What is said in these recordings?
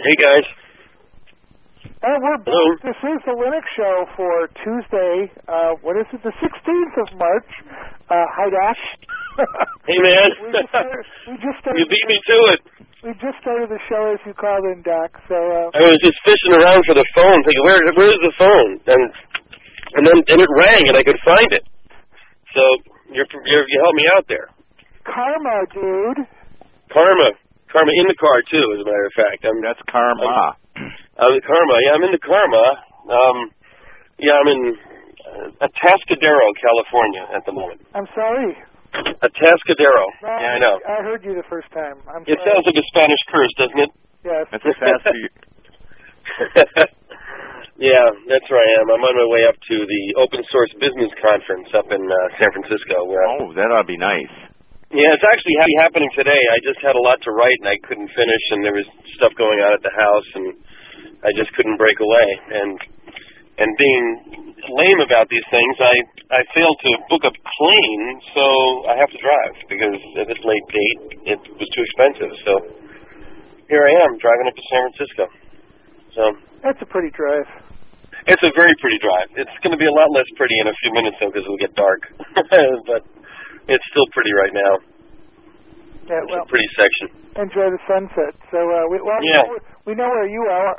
Hey, guys. We're back. This is the Linux Show for Tuesday, what is it, the 16th of March. Hi, Dash. Hey, man. we just started, you beat me to it. We just started the show as you called in, Doc. So I was just fishing around for the phone, thinking, where's the phone? And then it rang, and I could find it. So you helped me out there. Karma, dude. Karma in the car too, as a matter of fact. That's Karma. Karma. Yeah, I'm in the Karma. I'm in Atascadero, California, at the moment. I'm sorry. Atascadero. No, yeah, I know. I heard you the first time. It sounds like a Spanish curse, doesn't it? Yes. That's Atascadero. Yeah, that's where I am. I'm on my way up to the Open Source Business Conference up in San Francisco. That ought to be nice. Yeah, it's actually happening today. I just had a lot to write, and I couldn't finish, and there was stuff going on at the house, and I just couldn't break away. And being lame about these things, I failed to book a plane, so I have to drive, because at this late date, it was too expensive. So here I am, driving up to San Francisco. So that's a pretty drive. It's a very pretty drive. It's going to be a lot less pretty in a few minutes, though, because it'll get dark. But it's still pretty right now. Yeah, it's a pretty section. Enjoy the sunset. So, we know where you are.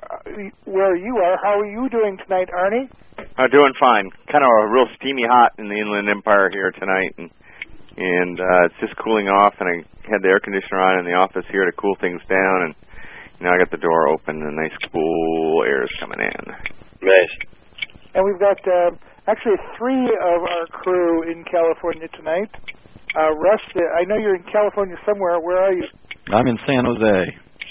How are you doing tonight, Arnie? Doing fine. Kind of real steamy hot in the Inland Empire here tonight, and it's just cooling off. And I had the air conditioner on in the office here to cool things down, and now I got the door open, and nice cool air is coming in. Nice. And we've got actually 3 of our crew in California tonight. Russ, I know you're in California somewhere. Where are you? I'm in San Jose.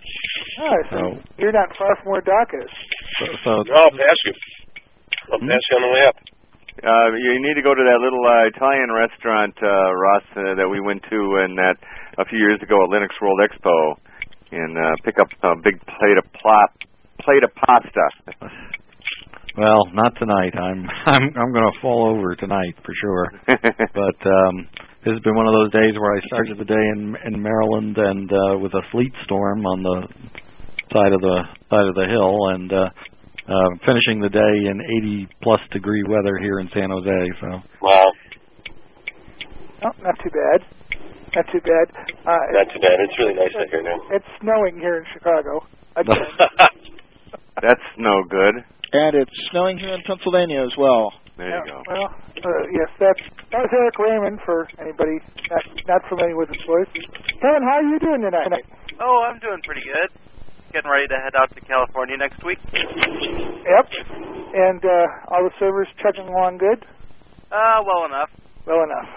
So you're not far from where Doc is. I'll pass you. I'll pass you on the way up. You need to go to that little Italian restaurant, Russ, that we went to a few years ago at Linux World Expo, and pick up a big plate of pasta. Well, not tonight. I'm going to fall over tonight for sure. But this has been one of those days where I started the day in Maryland and with a sleet storm on the side of the hill, and finishing the day in 80+ degree weather here in San Jose. So. Wow. Oh, not too bad. Not too bad. Not too bad. It's really nice out here now. It's snowing here in Chicago. Again. That's no good. And it's snowing here in Pennsylvania as well. There you go. Well, yes, that was Eric Raymond, for anybody not familiar with his voice. Kevin, how are you doing tonight? Oh, I'm doing pretty good. Getting ready to head out to California next week. Yep. And all the servers chugging along good? Well enough. Well enough.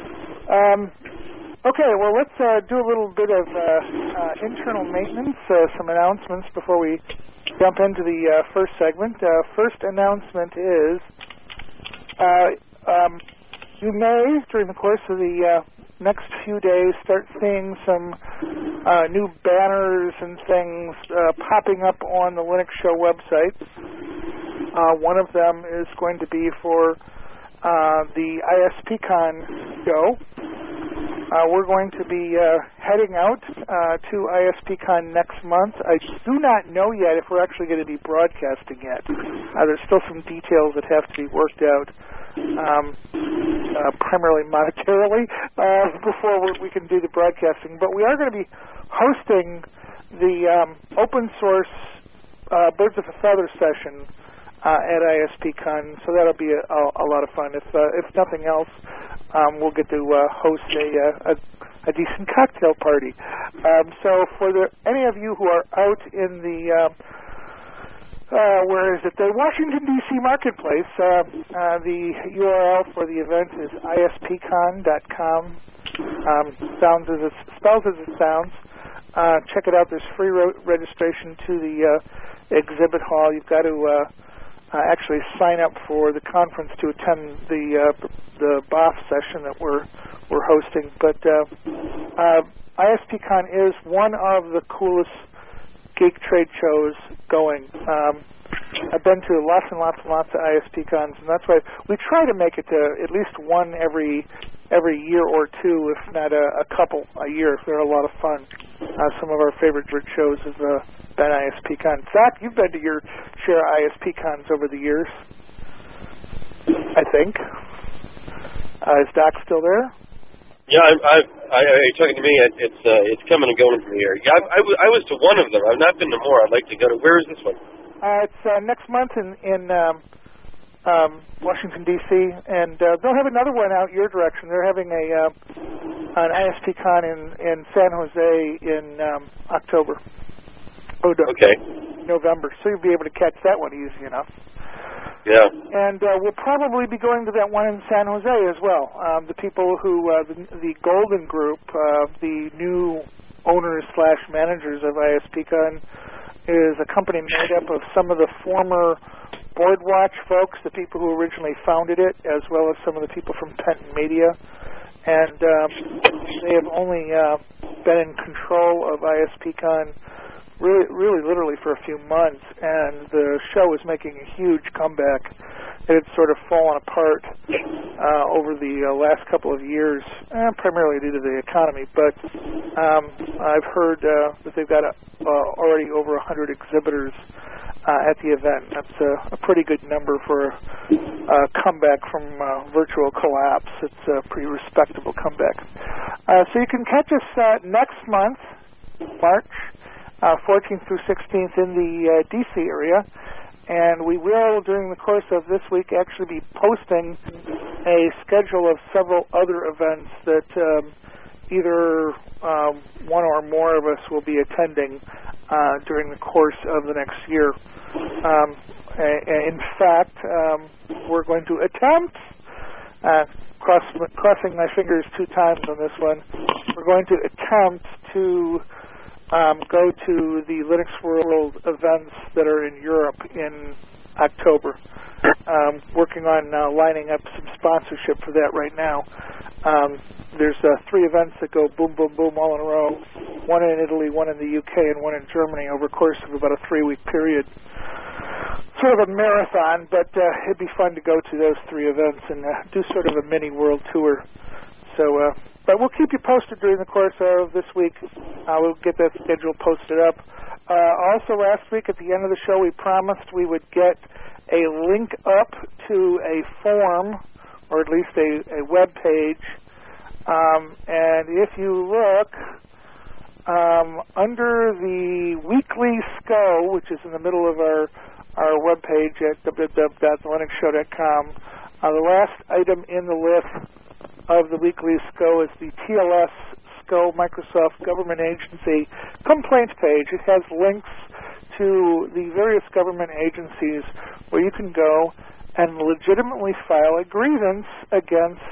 Okay, well, let's do a little bit of internal maintenance, some announcements before we jump into the first segment. First announcement is you may, during the course of the next few days, start seeing some new banners and things popping up on the Linux Show website. One of them is going to be for the ISPCon show. We're going to be heading out to ISPCon next month. I do not know yet if we're actually going to be broadcasting yet. There's still some details that have to be worked out, primarily monetarily, before we can do the broadcasting. But we are going to be hosting the open source Birds of a Feather session at ISPCon, so that'll be a lot of fun. If nothing else, we'll get to host a decent cocktail party. So for any of you who are out in the where is it? The Washington D.C. marketplace. The URL for the event is ispcon.com. Spells as it sounds. Check it out. There's free registration to the exhibit hall. You've got to actually sign up for the conference to attend the BOF session that we're hosting. But ISPCon is one of the coolest geek trade shows going. I've been to lots and lots and lots of ISPCons, and that's why we try to make it to at least one every year or two, if not a couple a year. They're a lot of fun. some of our favorite shows has been ISPCon. Zach, you've been to your share of ISPCons over the years, I think. Is Doc still there? Yeah, you're talking to me. It's coming and going from here. Yeah, I was to one of them. I've not been to more. I'd like to go to. Where is this one? It's next month in Washington D.C. and they'll have another one out your direction. They're having an ISPCon in San Jose in October. Okay. November, so you'll be able to catch that one easy enough. Yeah. And we'll probably be going to that one in San Jose as well. The people who, the Golden Group, the new owners / managers of ISPCon, is a company made up of some of the former Boardwatch folks, the people who originally founded it, as well as some of the people from Penton Media. And they have only been in control of ISPCon really literally for a few months, and the show is making a huge comeback. It had sort of fallen apart over the last couple of years, primarily due to the economy, but I've heard that they've got already over 100 exhibitors at the event. That's a pretty good number for a comeback from virtual collapse. It's a pretty respectable comeback. So you can catch us next month, March 14th through 16th in the D.C. area, and we will, during the course of this week, actually be posting a schedule of several other events that either one or more of us will be attending during the course of the next year. In fact, we're going to attempt, crossing my fingers 2 times on this one, we're going to attempt to go to the Linux World events that are in Europe in October. Working on lining up some sponsorship for that right now. There's 3 events that go boom, boom, boom all in a row. One in Italy, one in the UK, and one in Germany over the course of about a 3-week period. Sort of a marathon, but it'd be fun to go to those 3 events and do sort of a mini world tour. So, but we'll keep you posted during the course of this week. We'll get that schedule posted up. Also, last week at the end of the show, we promised we would get a link up to a forum, or at least a web page. And if you look under the weekly SCO, which is in the middle of our web page at www.thelinuxshow.com, the last item in the list of the weekly SCO is the TLS SCO Microsoft Government Agency complaint page. It has links to the various government agencies where you can go and legitimately file a grievance against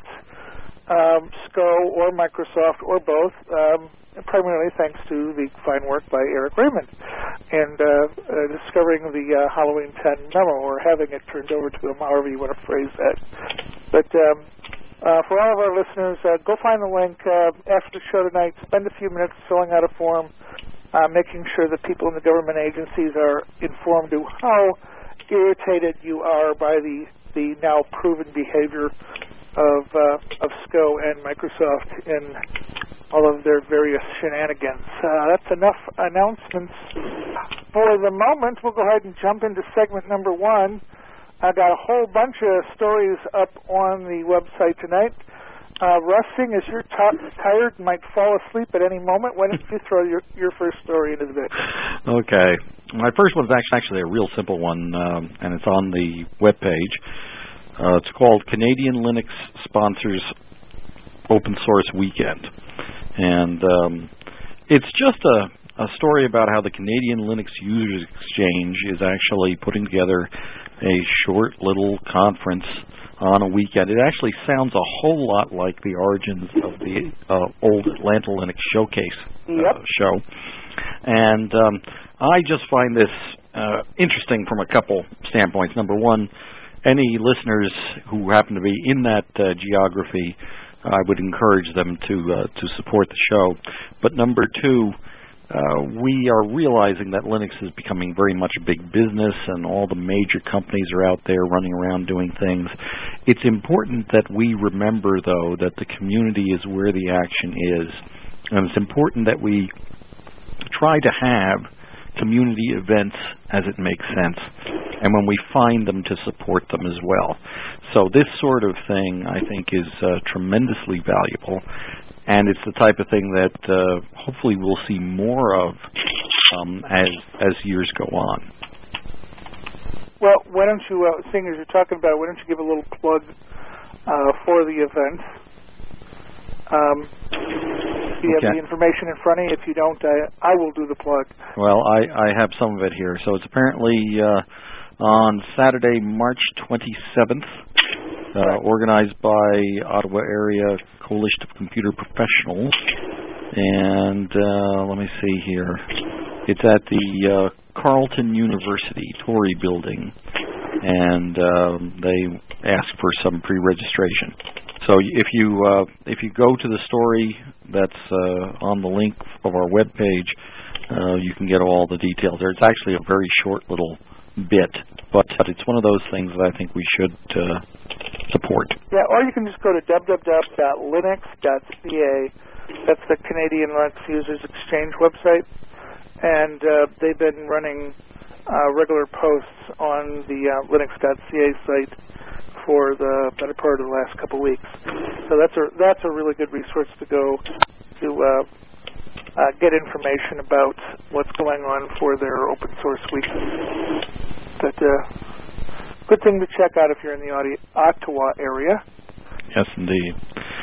SCO or Microsoft or both, primarily thanks to the fine work by Eric Raymond and discovering the Halloween 10 memo, or having it turned over to him, however you want to phrase that. But for all of our listeners, go find the link after the show tonight. Spend a few minutes filling out a form, making sure that people in the government agencies are informed of how irritated you are by the now proven behavior of SCO and Microsoft in all of their various shenanigans. That's enough announcements for the moment. We'll go ahead and jump into segment number 1. I got a whole bunch of stories up on the website tonight. Russ, seeing as you're tired and might fall asleep at any moment, why don't you throw your first story into the mix? Okay. My first one's actually a real simple one, and it's on the webpage. It's called Canadian Linux Sponsors Open Source Weekend. And it's just a story about how the Canadian Linux Users Exchange is actually putting together a short little conference on a weekend. It actually sounds a whole lot like the origins of the old Atlanta Linux Showcase show. And I just find this interesting from a couple standpoints. Number one, any listeners who happen to be in that geography, I would encourage them to support the show. But number two, we are realizing that Linux is becoming very much a big business, and all the major companies are out there running around doing things. It's important that we remember, though, that the community is where the action is. And it's important that we try to have community events as it makes sense, and when we find them, to support them as well. So this sort of thing, I think, is tremendously valuable, and it's the type of thing that hopefully we'll see more of as years go on. Well, why don't you, seeing as you're talking about it, why don't you give a little plug for the event? Do you have the information in front of you? If you don't, I will do the plug. Well, I have some of it here. So it's apparently on Saturday, March 27th, organized by Ottawa Area Coalition of Computer Professionals. And let me see here. It's at the Carleton University Torrey Building, and they ask for some pre-registration. So if you go to the story that's on the link of our webpage, you can get all the details there. It's actually a very short little bit, but it's one of those things that I think we should support. Yeah, or you can just go to www.linux.ca. That's the Canadian Linux Users Exchange website, and they've been running regular posts on the linux.ca site for the better part of the last couple of weeks. So that's a really good resource to go to get information about what's going on for their open source week. But good thing to check out if you're in the Ottawa area. Yes, indeed.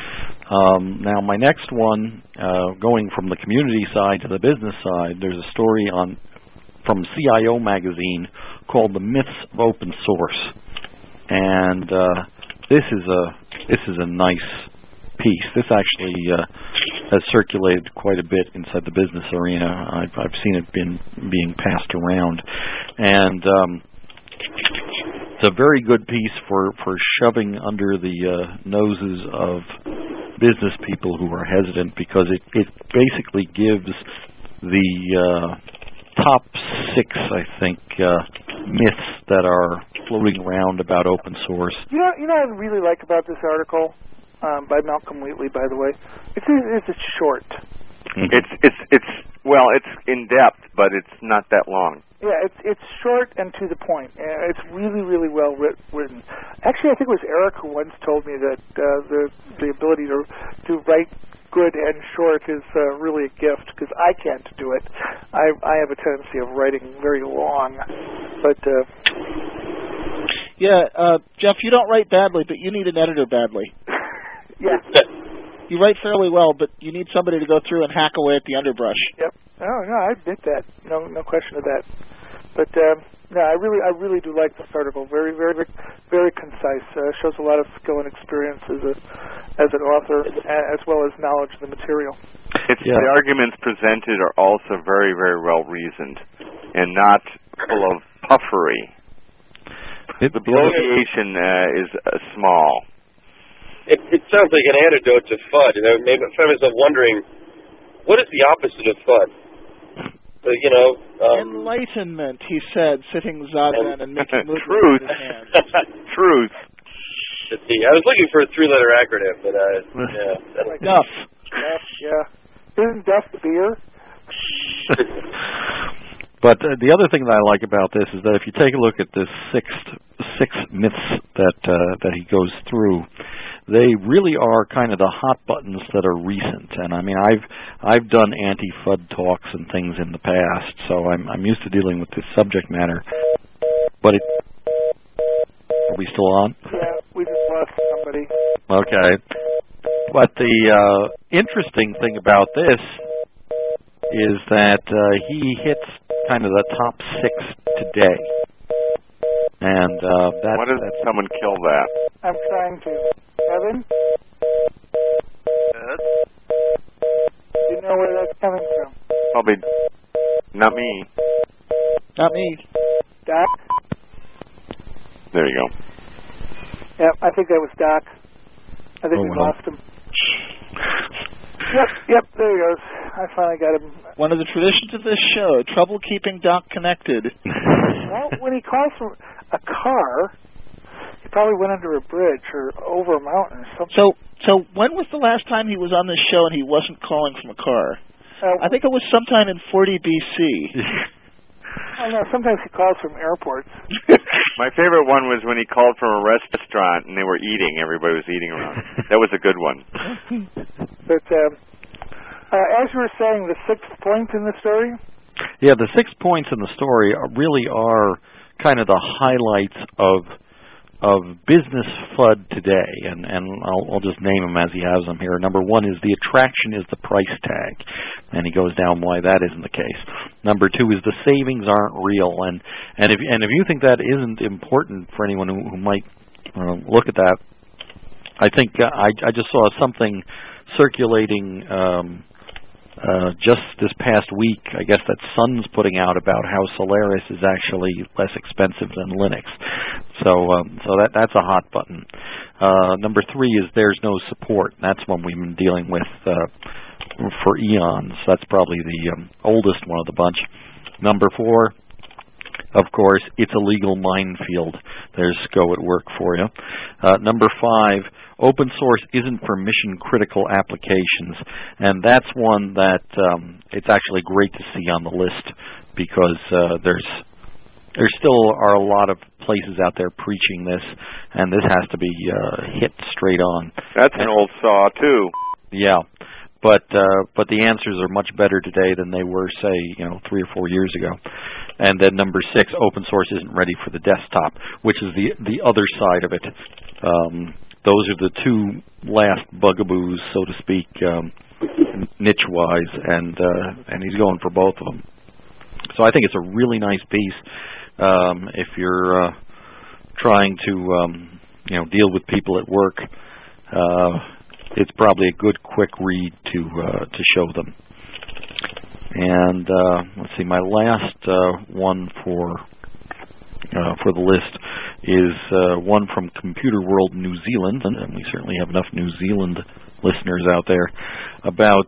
Now, my next one, going from the community side to the business side, there's a story from CIO Magazine called "The Myths of Open Source," and this is a nice piece. This actually has circulated quite a bit inside the business arena. I've seen it being passed around, and it's a very good piece for shoving under the noses of business people who are hesitant, because it basically gives the top 6, I think, myths that are floating around about open source. You know what I really like about this article by Malcolm Wheatley, by the way? It's short. It's in depth, but it's not that long. Yeah, it's short and to the point. It's really, really well written. Actually, I think it was Eric who once told me that the ability to write good and short is really a gift, because I can't do it. I have a tendency of writing very long, but Jeff, you don't write badly, but you need an editor badly. Yeah. You write fairly well, but you need somebody to go through and hack away at the underbrush. Yep. Oh no, I admit that. No question of that. But no, I really do like this article. Very, very, very concise. Shows a lot of skill and experience as an author, as well as knowledge of the material. The arguments presented are also very, very well reasoned, and not full of puffery. The bloviation is small. It sounds like an antidote to FUD. Maybe I find myself wondering, what is the opposite of FUD? Enlightenment, he said, sitting zazen and making movements Truth. with his hands. Truth. I was looking for a 3-letter acronym, but Duff. Duff, yeah. Isn't Duff the beer? But the other thing that I like about this is that if you take a look at the six myths that he goes through, they really are kind of the hot buttons that are recent. And I mean, I've done anti-FUD talks and things in the past, so I'm used to dealing with this subject matter. But are we still on? Yeah, we just lost somebody. Okay. But the interesting thing about this is that he hits kind of the top 6 today. And why does someone kill that? I'm trying to. Evan? Good. Do you know where that's coming from? Probably not me. Not me. Doc? There you go. Yep, I think that was Doc. I think we lost him. Yep, there he goes. I finally got him. One of the traditions of this show, trouble keeping Doc connected. Well, when he calls from a car, he probably went under a bridge or over a mountain or something. So when was the last time he was on this show and he wasn't calling from a car? I think it was sometime in 40 BC. I don't know. Sometimes he calls from airports. My favorite one was when he called from a restaurant and they were eating. Everybody was eating around. That was a good one. But as you were saying, the 6th point in the story? Yeah, the 6 points in the story really are kind of the highlights of business FUD today, and I'll just name them as he has them here. Number 1 is the attraction is the price tag, and he goes down why that isn't the case. Number 2 is the savings aren't real, and if you think that isn't important for anyone who might look at that, I think I just saw something circulating just this past week, I guess that Sun's putting out about how Solaris is actually less expensive than Linux. So that's a hot button. Number 3 is there's no support. That's one we've been dealing with for eons. That's probably the oldest one of the bunch. Number 4, of course, it's a legal minefield. There's SCO at work for you. Number 5, open source isn't for mission-critical applications, and that's one that it's actually great to see on the list because there still are a lot of places out there preaching this, and this has to be hit straight on. That's an old saw, too. Yeah. But the answers are much better today than they were, say, 3 or 4 years ago. And then number 6, open source isn't ready for the desktop, which is the other side of it. Those are the 2 last bugaboos, so to speak, niche-wise, and he's going for both of them. So I think it's a really nice piece if you're trying to deal with people at work. It's probably a good, quick read to show them. And let's see, my last one for the list is one from Computer World New Zealand, and we certainly have enough New Zealand listeners out there, about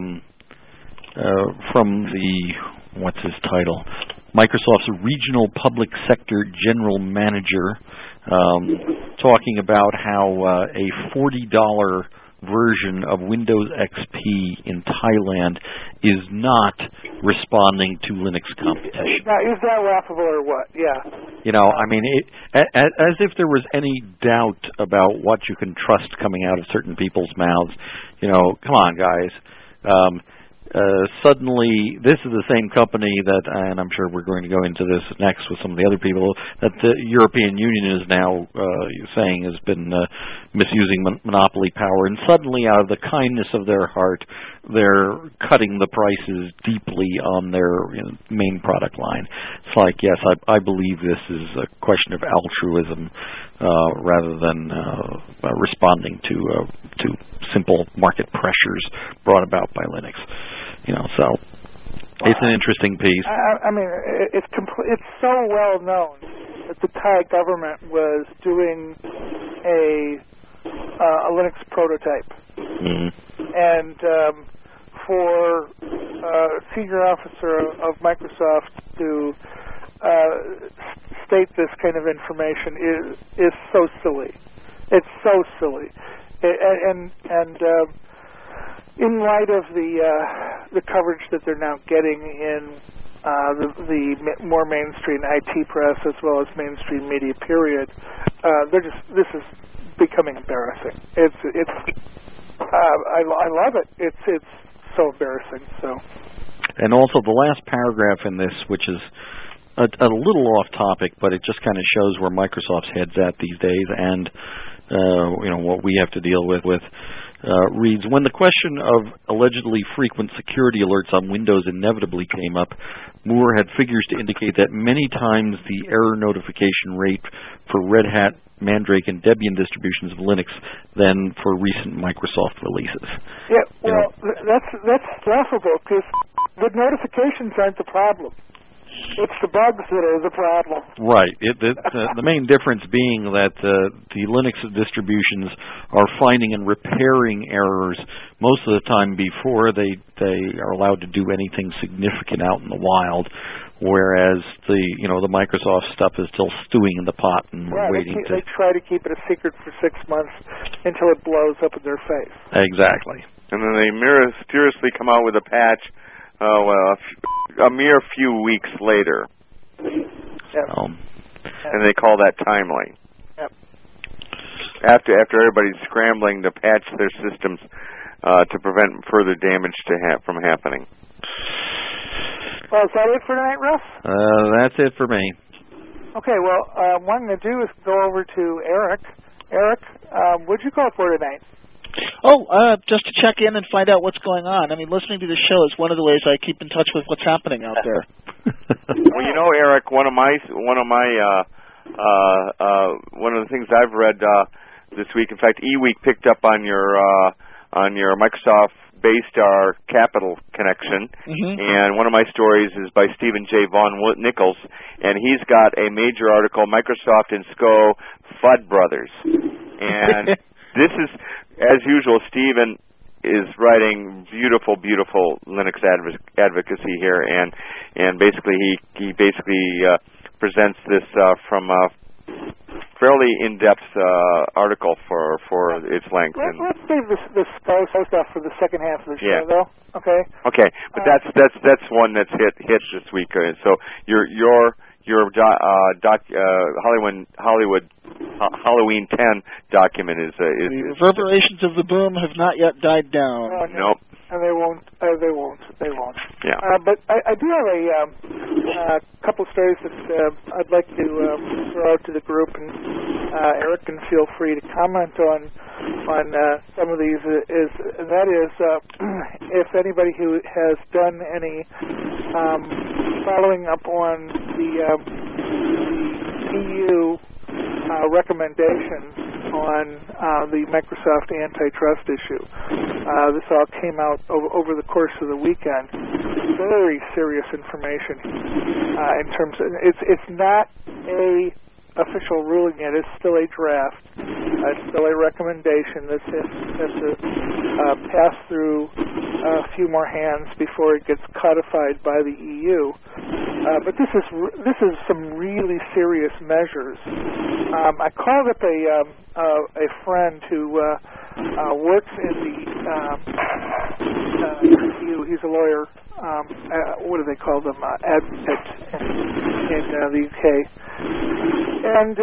from the, what's his title, Microsoft's Regional Public Sector General Manager, talking about how a $40 version of Windows XP in Thailand is not responding to Linux competition. Now, is that laughable or what? Yeah. I mean, as if there was any doubt about what you can trust coming out of certain people's mouths. Come on, guys. Suddenly, this is the same company that, and I'm sure we're going to go into this next with some of the other people, that the European Union is now saying has been misusing monopoly power, and suddenly, out of the kindness of their heart, they're cutting the prices deeply on their main product line. It's like, yes, I believe this is a question of altruism rather than responding to simple market pressures brought about by Linux. So it's an interesting piece. I mean, it's so well known that the Thai government was doing a Linux prototype, and for a senior officer of Microsoft to state this kind of information is so silly. It's so silly, and in light of the coverage that they're now getting in the more mainstream IT press as well as mainstream media, period, this is becoming embarrassing. I love it. It's so embarrassing. So. And also the last paragraph in this, which is a little off topic, but it just kind of shows where Microsoft's head's at these days, and what we have to deal with. Reads, when the question of allegedly frequent security alerts on Windows inevitably came up, Moore had figures to indicate that many times the error notification rate for Red Hat, Mandrake, and Debian distributions of Linux than for recent Microsoft releases. Yeah, well, that's laughable because the notifications aren't the problem. It's the bugs that are the problem. Right. The main difference being that the Linux distributions are finding and repairing errors most of the time before they are allowed to do anything significant out in the wild, whereas the Microsoft stuff is still stewing in the pot and waiting They try to keep it a secret for 6 months until it blows up in their face. Exactly. And then they mysteriously come out with a patch a mere few weeks later. Yep. And they call that timely. Yep. After everybody's scrambling to patch their systems to prevent further damage from happening. Well, is that it for tonight, Russ? That's it for me. Okay, well, what I'm going to do is go over to Eric. Eric, what'd you call for tonight? Just to check in and find out what's going on. I mean, listening to the show is one of the ways I keep in touch with what's happening out there. Well, you know, Eric, one of the things I've read this week, in fact, eWeek picked up on your Microsoft Baystar Capital connection, and one of my stories is by Stephen J. Von Nichols, and he's got a major article, Microsoft and SCO FUD Brothers, and this is, as usual, Stephen is writing beautiful Linux advocacy here, and basically he presents this from a fairly in-depth article for its length. Let's save the SCO stuff for the second half of the show, though. Okay. Okay, but that's one that's hit this week. So your Halloween 10 document is the reverberations of the boom have not yet died down. Nope. And they won't. Yeah. But I do have a couple stories that I'd like to throw out to the group, and Eric can feel free to comment on some of these. That is, if anybody who has done any following up on the EU recommendations on the Microsoft antitrust issue. This all came out over the course of the weekend. Very serious information in terms of it's not a official ruling yet. It's still a draft. It's still a recommendation that has to pass through a few more hands before it gets codified by the EU. But this is some really serious measures. I called up a friend who works in the EU. He's a lawyer. What do they call them? Advocate in the UK. And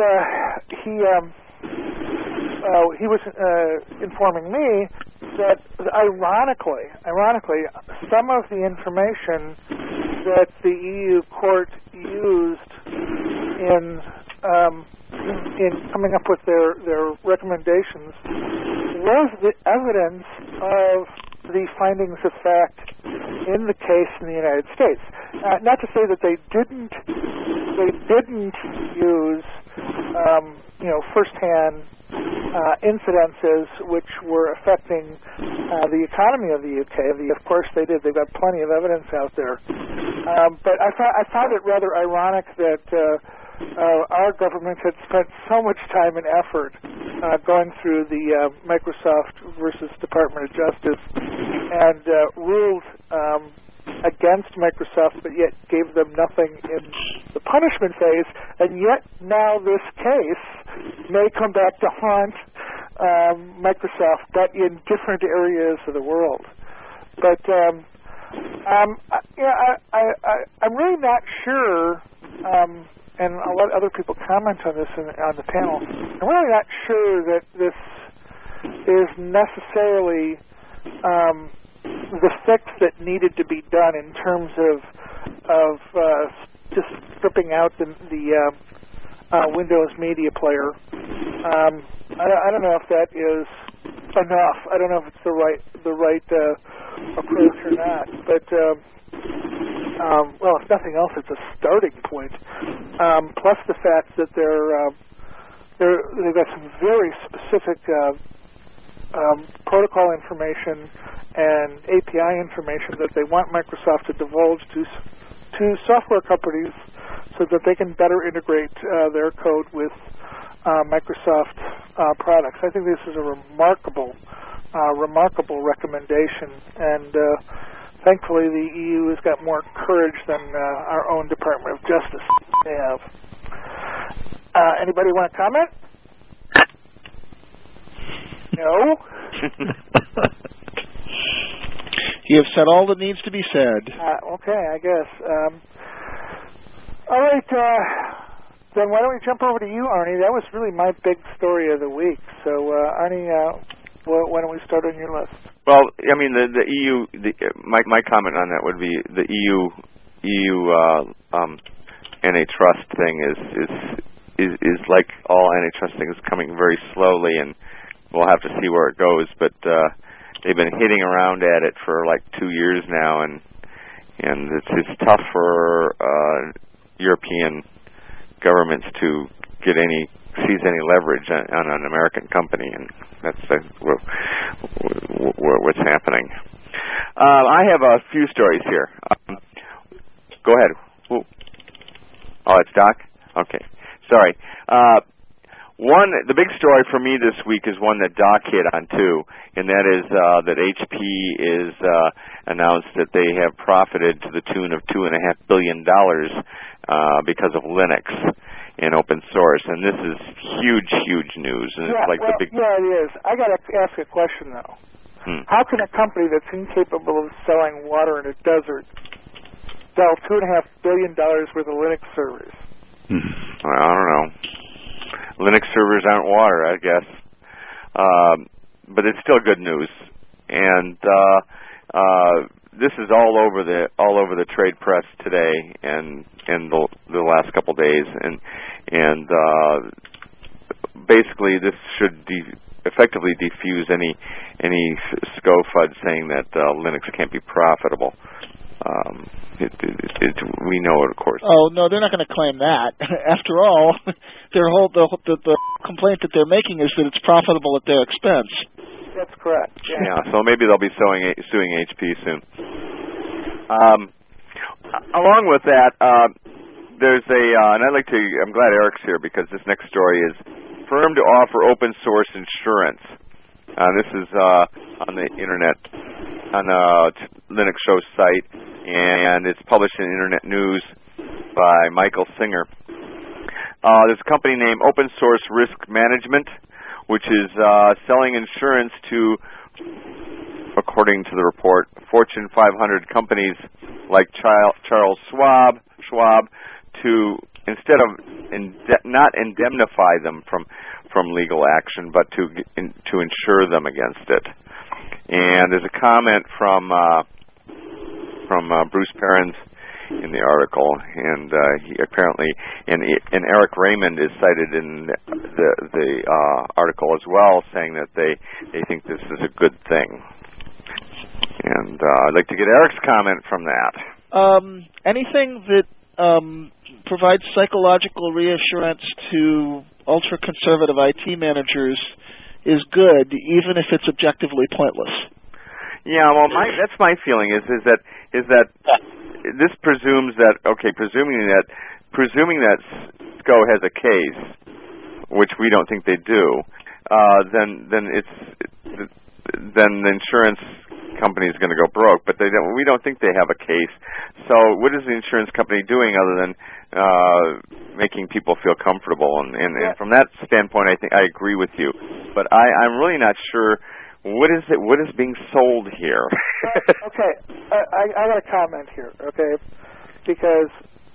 he was informing me that ironically, some of the information that the EU court used in coming up with their recommendations was the evidence of the findings of fact in the case in the United States. Not to say that they didn't use firsthand incidences which were affecting the economy of the UK. Of course they did. They've got plenty of evidence out there. But I found it rather ironic that our government had spent so much time and effort going through the Microsoft versus Department of Justice and ruled against Microsoft, but yet gave them nothing in the punishment phase, and yet now this case may come back to haunt Microsoft, but in different areas of the world. But I'm really not sure, and I'll let other people comment on this on the panel. I'm really not sure that this is necessarily the fix that needed to be done in terms of just stripping out the Windows Media Player. I don't know if that is enough. I don't know if it's the right approach or not. But well, if nothing else, it's a starting point. Plus the fact that they've got some very specific protocol information and API information that they want Microsoft to divulge to software companies so that they can better integrate their code with Microsoft products. I think this is a remarkable recommendation, and thankfully the EU has got more courage than our own Department of Justice may have. Anybody want to comment? No? You have said all that needs to be said. Okay, I guess. All right, then why don't we jump over to you, Arnie? That was really my big story of the week. So, Arnie, why don't we start on your list? Well, I mean, the EU. My comment on that would be the EU antitrust thing is like all antitrust things, coming very slowly, and we'll have to see where it goes. But they've been hitting around at it for like 2 years now, and it's tough for European governments to seize any leverage on an American company, and that's what's happening. I have a few stories here. Go ahead. Oh, it's Doc? Okay. Sorry. The big story for me this week is one that Doc hit on too, and that is that HP is announced that they have profited to the tune of $2.5 billion because of Linux and open source, and this is huge news. And it's like the big. Yeah, it is. I got to ask a question though. How can a company that's incapable of selling water in a desert sell $2.5 billion worth of Linux servers? I don't know. Linux servers aren't water, I guess, but it's still good news. And this is all over the trade press today and the last couple days, and basically this should effectively defuse any SCO-FUD saying that Linux can't be profitable. We know it, of course. Oh no, they're not going to claim that. After all, the complaint that they're making is that it's profitable at their expense. That's correct. Yeah. So maybe they'll be suing HP soon. Along with that, there's and I'm glad Eric's here because this next story is firm to offer open source insurance. This is on the internet, on the Linux Show site, and it's published in Internet News by Michael Singer. There's a company named Open Source Risk Management, which is selling insurance to, according to the report, Fortune 500 companies like Charles Schwab to, instead of not indemnify them from legal action, but to insure them against it. And there's a comment from Bruce Perens in the article, and he apparently and Eric Raymond is cited in the article as well, saying that they think this is a good thing. And I'd like to get Eric's comment from that. Anything that provides psychological reassurance to ultra-conservative IT managers is good, even if it's objectively pointless. Yeah, well, that's my feeling is that this presumes that presuming that SCO has a case, which we don't think they do, then the insurance company is going to go broke. But we don't think they have a case. So what is the insurance company doing other than making people feel comfortable? And from that standpoint, I think I agree with you. But I'm really not sure. What is being sold here? Okay, I got a comment here, okay, because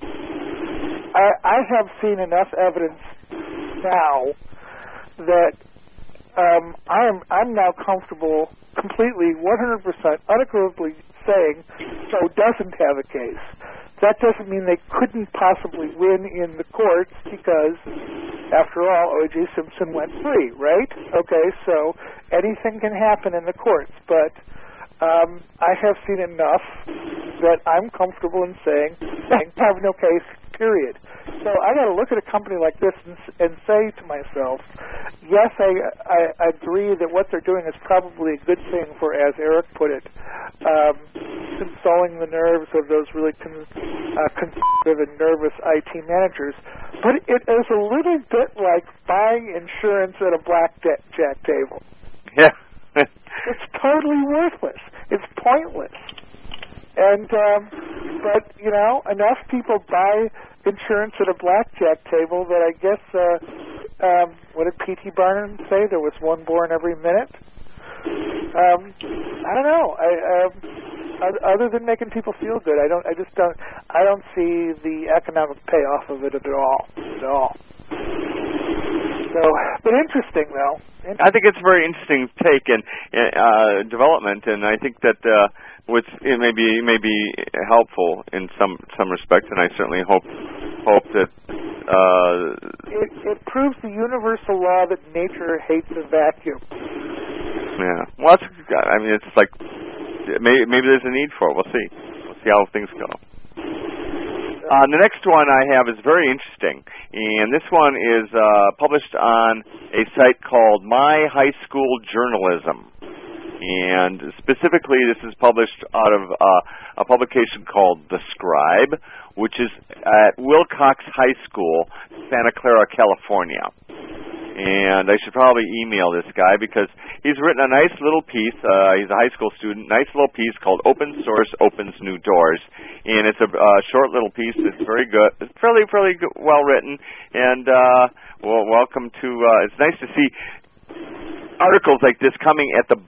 I have seen enough evidence now that I'm now comfortable completely 100% unequivocally saying so doesn't have a case. That doesn't mean they couldn't possibly win in the courts because, after all, O.J. Simpson went free, right? Okay, so anything can happen in the courts, but I have seen enough that I'm comfortable in saying I have no case, period. So I got to look at a company like this and say to myself, yes, I agree that what they're doing is probably a good thing for, as Eric put it, consoling the nerves of those really conservative and nervous IT managers. But it is a little bit like buying insurance at a blackjack table. Yeah. It's totally worthless. It's pointless. And but enough people buy insurance at a blackjack table that I guess what did P.T. Barnum say? There was one born every minute. I don't know. other than making people feel good. I don't see the economic payoff of it at all. So, but interesting though. I think it's a very interesting take and development, and I think that it may be helpful in some respects, and I certainly hope that it proves the universal law that nature hates a vacuum. Yeah. Well, it's like maybe there's a need for it. We'll see. We'll see how things go. The next one I have is very interesting, and this one is published on a site called My High School Journalism. And specifically, this is published out of a publication called The Scribe, which is at Wilcox High School, Santa Clara, California. And I should probably email this guy because he's written a nice little piece. He's a high school student. Nice little piece called "Open Source Opens New Doors," and it's a short little piece that's very good. It's fairly good, well written, and welcome to. It's nice to see articles like this coming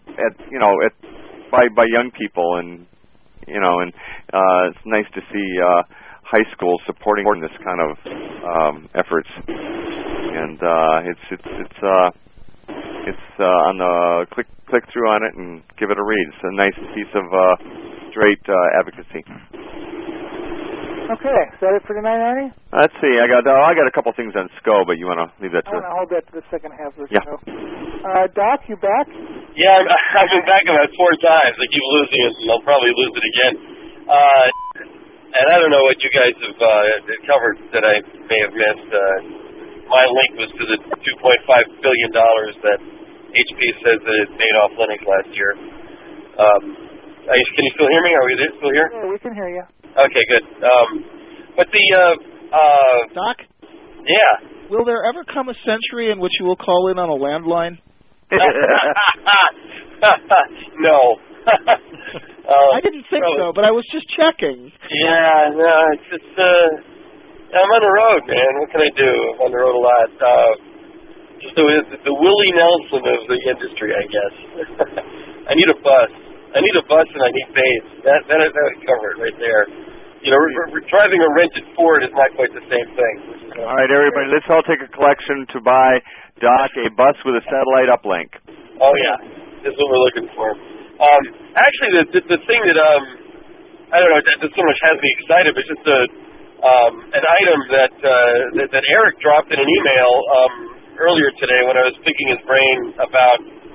by young people, and it's nice to see high schools supporting this kind of efforts. And it's on the click through on it and give it a read. It's a nice piece of straight advocacy. Okay, is that it for tonight, Arnie? Let's see. I got a couple things on SCO, but you want to leave that to? I want to hold that to the second half of the show. Doc, you back? Yeah, I've been back about 4 times. I keep losing it, and I'll probably lose it again. And I don't know what you guys have covered that I may have missed. My link was to the $2.5 billion that HP says that it made off Linux last year. Can you still hear me? Are we still here? Yeah, we can hear you. Okay, good. But the... Doc? Yeah. Will there ever come a century in which you will call in on a landline? No. I didn't think so, but I was just checking. Yeah, no, it's just... I'm on the road, man. What can I do? I'm on the road a lot. Just the Willie Nelson of the industry, I guess. I need a bus. And I need bass. That would cover it right there. Driving a rented Ford is not quite the same thing. All right, everybody, let's all take a collection to buy Doc a bus with a satellite uplink. Oh, yeah. That's what we're looking for. Actually, the thing that, I don't know, that so much has me excited, but just an item that Eric dropped in an email earlier today when I was picking his brain about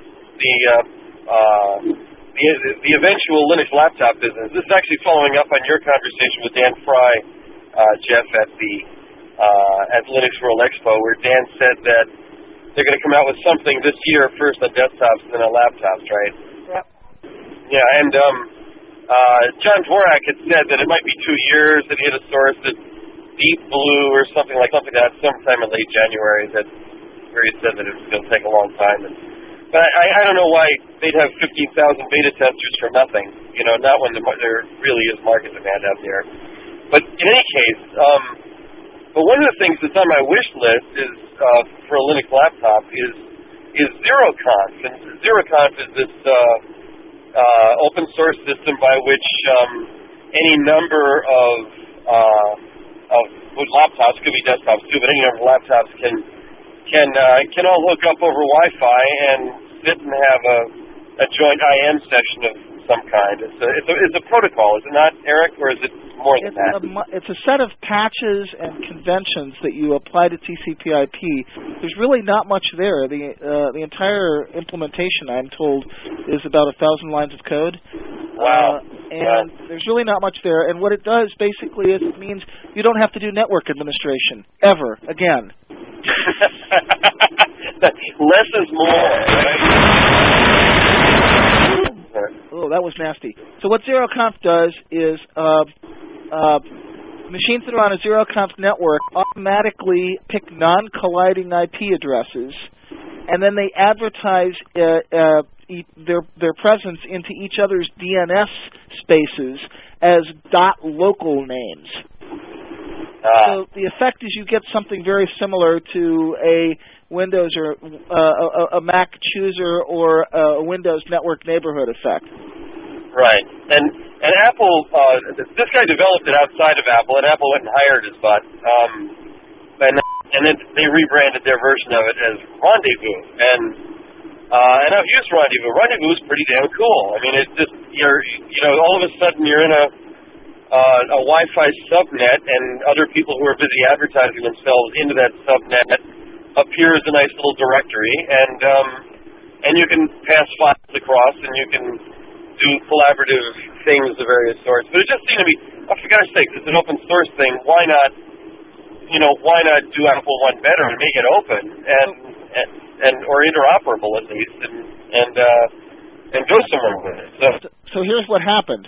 the eventual Linux laptop business. This is actually following up on your conversation with Dan Fry, Jeff, at Linux World Expo, where Dan said that they're going to come out with something this year, first on desktops and then on laptops, right? Yep. Yeah, and John Dvorak had said that it might be 2 years, that he had a source that Deep Blue or something like that sometime in late January where he said that it was going to take a long time. But I don't know why they'd have 15,000 beta testers for nothing, not when there really is market demand out there. But in any case, but one of the things that's on my wish list is for a Linux laptop is ZeroConf. And ZeroConf is this open source system by which any number of laptops, could be desktops too, but any number of laptops can all hook up over Wi-Fi and sit and have a joint IM session of some kind. It's a protocol, is it not, Eric, or is it more than that? It's a set of patches and conventions that you apply to TCP/IP. There's really not much there. The entire implementation, I'm told, is about 1,000 lines of code. Wow. And there's really not much there. And what it does basically is it means you don't have to do network administration ever again. Less is more, right? Oh, that was nasty. So what ZeroConf does is machines that are on a ZeroConf network automatically pick non-colliding IP addresses, and then they advertise their presence into each other's DNS spaces as .local names. So the effect is you get something very similar to a Windows or a Mac chooser or a Windows network neighborhood effect. Right, and And Apple, this guy developed it outside of Apple, and Apple went and hired his butt. And then they rebranded their version of it as Rendezvous. And I've used Rendezvous. Rendezvous is pretty damn cool. I mean, it's just all of a sudden you're in a Wi-Fi subnet, and other people who are busy advertising themselves into that subnet appear as a nice little directory, and you can pass files across, and you can do collaborative things of various sorts. But it just seemed to me, for God's sake, it's an open source thing. Why not do Apple One better and make it open and or interoperable at least, and go somewhere with it. So here's what happened.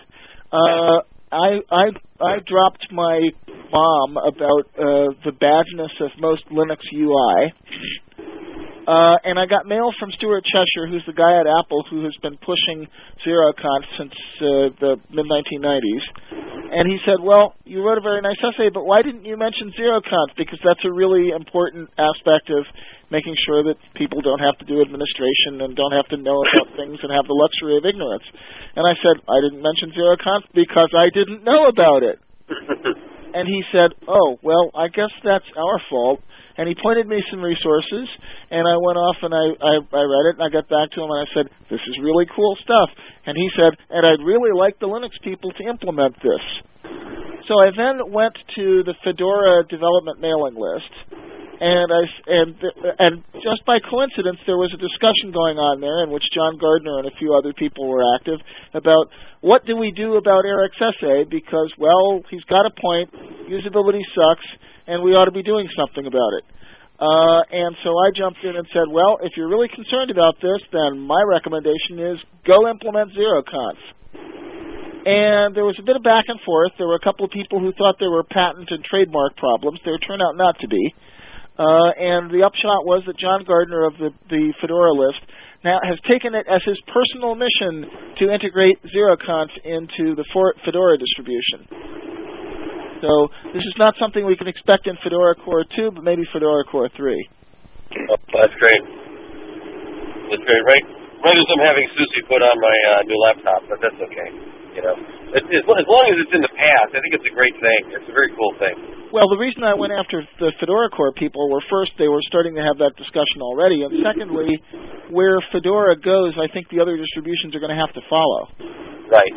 I dropped my bomb about the badness of most Linux UI, and I got mail from Stuart Cheshire, who's the guy at Apple who has been pushing ZeroConf since the mid-1990s, and he said, well, you wrote a very nice essay, but why didn't you mention ZeroConf? Because that's a really important aspect of making sure that people don't have to do administration and don't have to know about things and have the luxury of ignorance. And I said, I didn't mention ZeroConf because I didn't know about it. And he said, oh, well, I guess that's our fault. And he pointed me some resources, and I went off and I read it, and I got back to him and I said, this is really cool stuff. And he said, and I'd really like the Linux people to implement this. So I then went to the Fedora development mailing list, and just by coincidence, there was a discussion going on there in which John Gardner and a few other people were active about what do we do about ErixSA, because, well, he's got a point, usability sucks, and we ought to be doing something about it. And so I jumped in and said, well, if you're really concerned about this, then my recommendation is go implement ZeroConf. And there was a bit of back and forth. There were a couple of people who thought there were patent and trademark problems. There turned out not to be. And the upshot was that John Gardner of the Fedora list now has taken it as his personal mission to integrate ZeroConf into the Fedora distribution. So this is not something we can expect in Fedora Core 2, but maybe Fedora Core 3. Oh, that's great. That's great. Right as I'm having SUSE put on my new laptop, but that's okay. As long as it's in the past, I think it's a great thing. It's a very cool thing. Well, the reason I went after the Fedora Core people were, first, they were starting to have that discussion already, and secondly, where Fedora goes, I think the other distributions are going to have to follow. Right.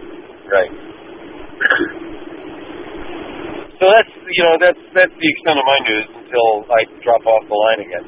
So that's the extent of my news until I drop off the line again.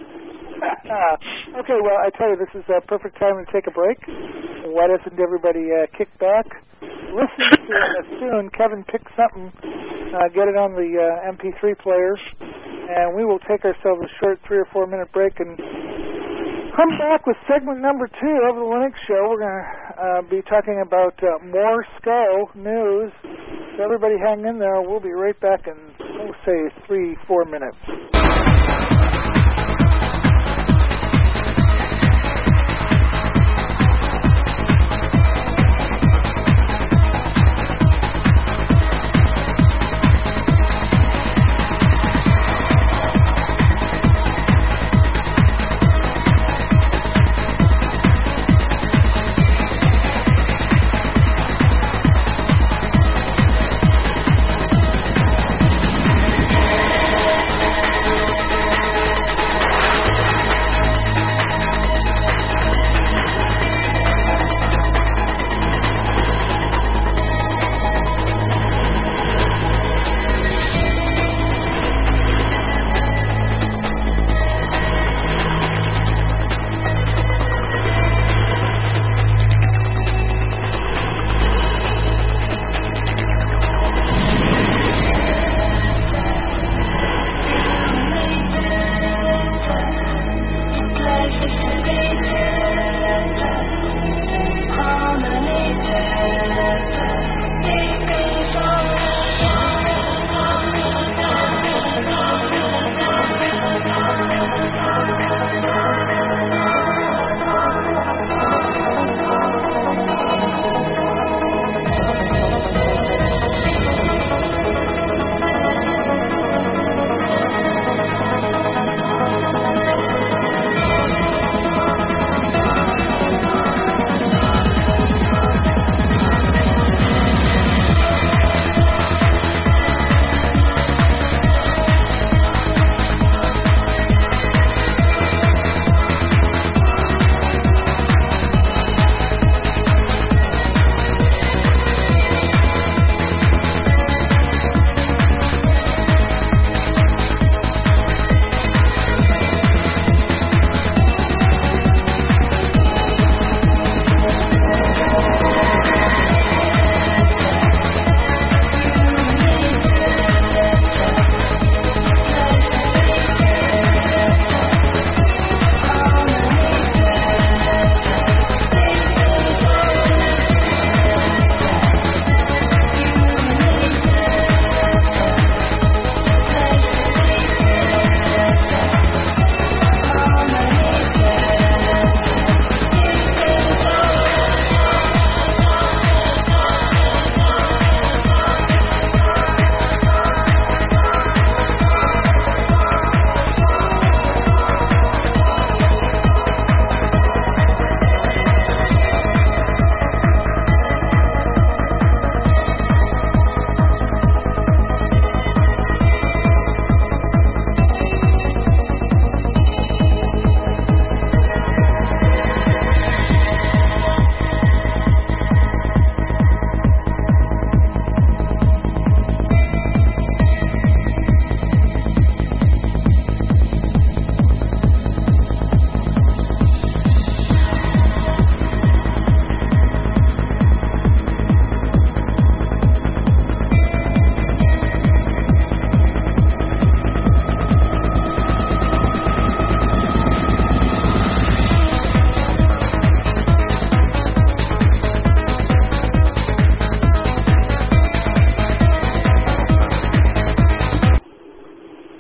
Okay, well, I tell you, this is a perfect time to take a break. Why doesn't everybody kick back? Listen to soon. Kevin pick something, get it on the MP3 player, and we will take ourselves a short 3 or 4 minute break and come back with segment number 2 of the Linux Show. We're going to be talking about more SCO news. So everybody hang in there. We'll be right back in, say, 3-4 minutes.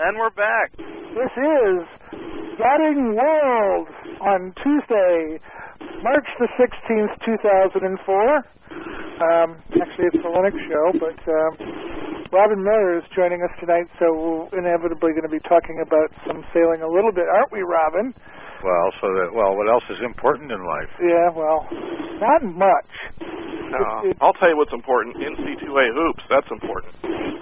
And we're back. This is Yachting World on Tuesday, March the 16th, 2004. Actually, it's the Linux show, but Robin Miller is joining us tonight, so we're inevitably going to be talking about some sailing a little bit, aren't we, Robin? Well, what else is important in life? Yeah, well, not much. I'll tell you what's important. NC2A hoops, that's important.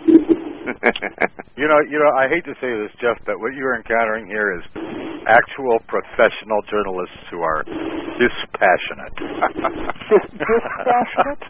You know, I hate to say this, Jeff, but what you're encountering here is actual professional journalists who are dispassionate. Dispassionate?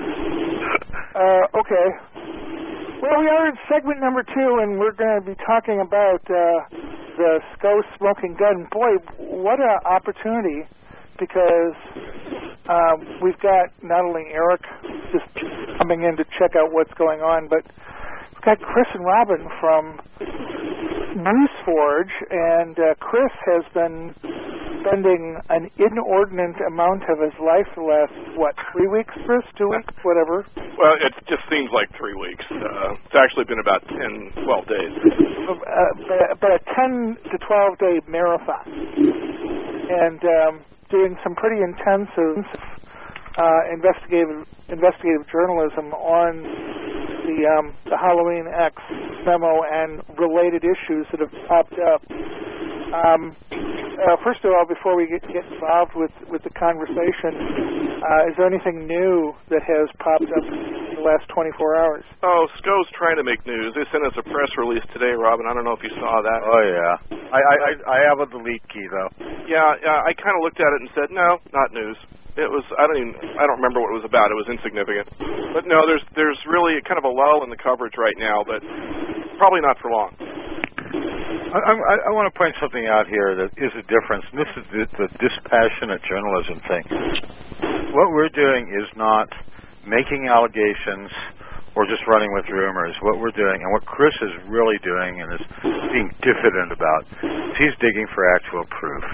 Okay. Well, we are in segment number 2, and we're going to be talking about the SCO smoking gun. Boy, what an opportunity, because we've got not only Eric just coming in to check out what's going on, but we've got Chris and Robin from NewsForge, and Chris has been spending an inordinate amount of his life the last, 3 weeks, Chris? 2 weeks? Whatever. Well, it just seems like 3 weeks. It's actually been about 10, 12 days. But a 10 to 12 day marathon. And doing some pretty intensive investigative journalism on the Halloween X memo and related issues that have popped up. First of all, before we get involved with the conversation, is there anything new that has popped up in the last 24 hours? Oh, SCO's trying to make news. They sent us a press release today, Robin. I don't know if you saw that. Oh, yeah. I have a delete key, though. Yeah, I kind of looked at it and said, no, not news. It was, I don't remember what it was about. It was insignificant. But no, there's really kind of a lull in the coverage right now, but probably not for long. I want to point something out here that is a difference. And this is the dispassionate journalism thing. What we're doing is not making allegations or just running with rumors. What we're doing, and what Chris is really doing and is being diffident about, is he's digging for actual proof.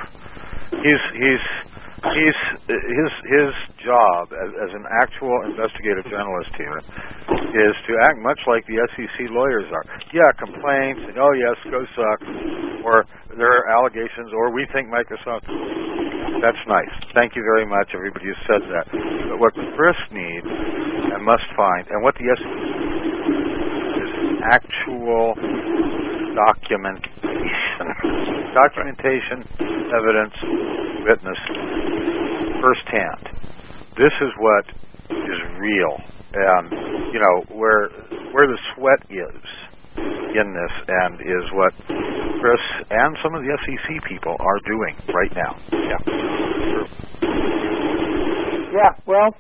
His job as an actual investigative journalist here is to act much like the SEC lawyers are. Yeah, complaints, and oh yes, SCO sucks, or there are allegations, or we think Microsoft. That's nice. Thank you very much, everybody who said that. But what Chris needs and must find, and what the SEC is actual documentation, evidence, witness, firsthand. This is what is real, and where the sweat is in this, and is what Chris and some of the SEC people are doing right now. Yeah. Well.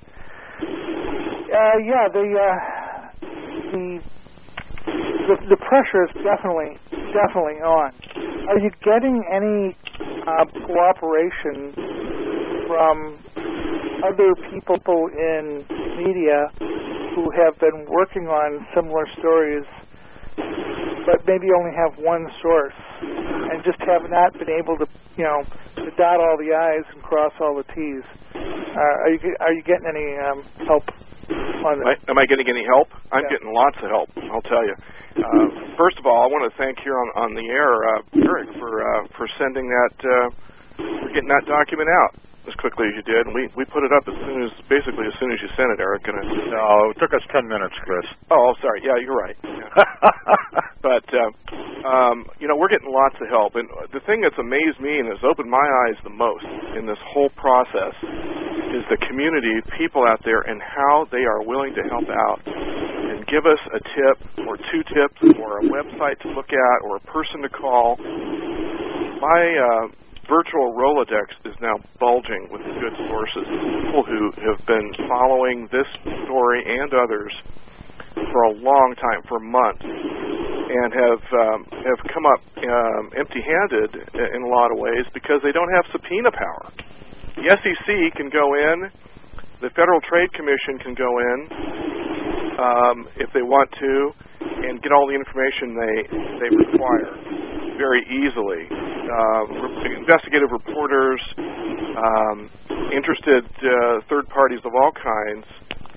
The pressure is definitely on. Are you getting any cooperation from other people in media who have been working on similar stories, but maybe only have one source and just have not been able to dot all the I's and cross all the T's? Are you getting any help on this? Am I getting any help? I'm getting lots of help, I'll tell you. First of all, I want to thank here on the air Eric for sending that, for getting that document out as quickly as you did, and we put it up as soon as you sent it, Eric. And no, it took us 10 minutes, Chris. Oh, sorry. Yeah, you're right. Yeah. But we're getting lots of help, and the thing that's amazed me and has opened my eyes the most in this whole process is the community, people out there, and how they are willing to help out and give us a tip or two tips or a website to look at or a person to call. My virtual Rolodex is now bulging with good sources, people who have been following this story and others for a long time, for months, and have come up empty-handed in a lot of ways because they don't have subpoena power. The SEC can go in, the Federal Trade Commission can go in if they want to, and get all the information they require very easily. Investigative reporters, interested third parties of all kinds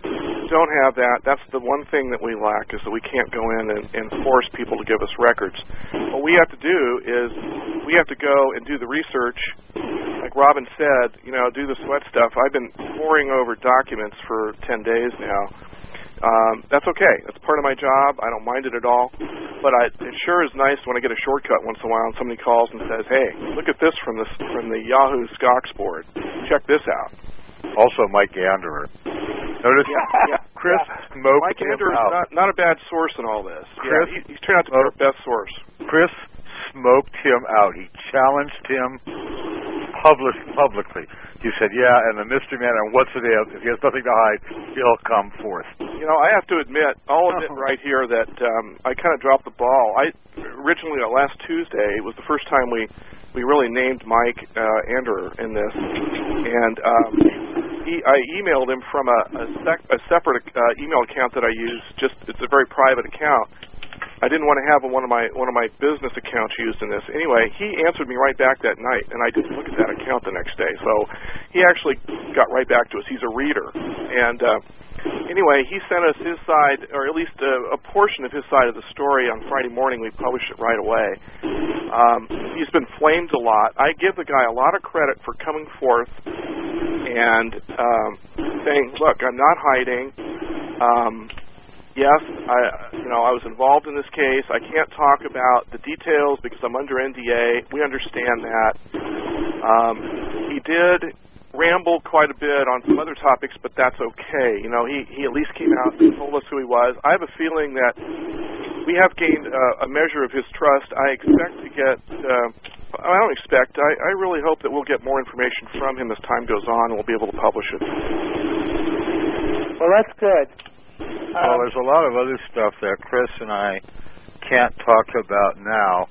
don't have that. That's the one thing that we lack, is that we can't go in and force people to give us records. What we have to do is we have to go and do the research. Like Robin said, do the sweat stuff. I've been poring over documents for 10 days now. That's okay. That's part of my job. I don't mind it at all. But it sure is nice when I get a shortcut once in a while and somebody calls and says, "Hey, look at this from the Yahoo Stocks board. Check this out." Also, Mike Anderer. Notice Chris smoked Mike him Anderer out. is not a bad source in all this. Chris, he's turned out to be our best source. Chris smoked him out. He challenged him publicly. He said, and the mystery man, and what's it is, if he has nothing to hide, he'll come forth. I have to admit, I'll admit right here that I kind of dropped the ball. Originally, last Tuesday, it was the first time we really named Mike Anderer in this, and I emailed him from a separate email account that I use. It's a very private account. I didn't want to have one of my business accounts used in this. Anyway, he answered me right back that night, and I didn't look at that account the next day. So he actually got right back to us. He's a reader, and anyway, he sent us his side, or at least a portion of his side of the story on Friday morning. We published it right away. He's been flamed a lot. I give the guy a lot of credit for coming forth and saying, "Look, I'm not hiding. Yes, I was involved in this case. I can't talk about the details because I'm under NDA. We understand that." He did ramble quite a bit on some other topics, but that's okay. He at least came out and told us who he was. I have a feeling that we have gained a measure of his trust. I expect to get... I don't expect. I really hope that we'll get more information from him as time goes on, and we'll be able to publish it. Well, that's good. Well, there's a lot of other stuff that Chris and I can't talk about now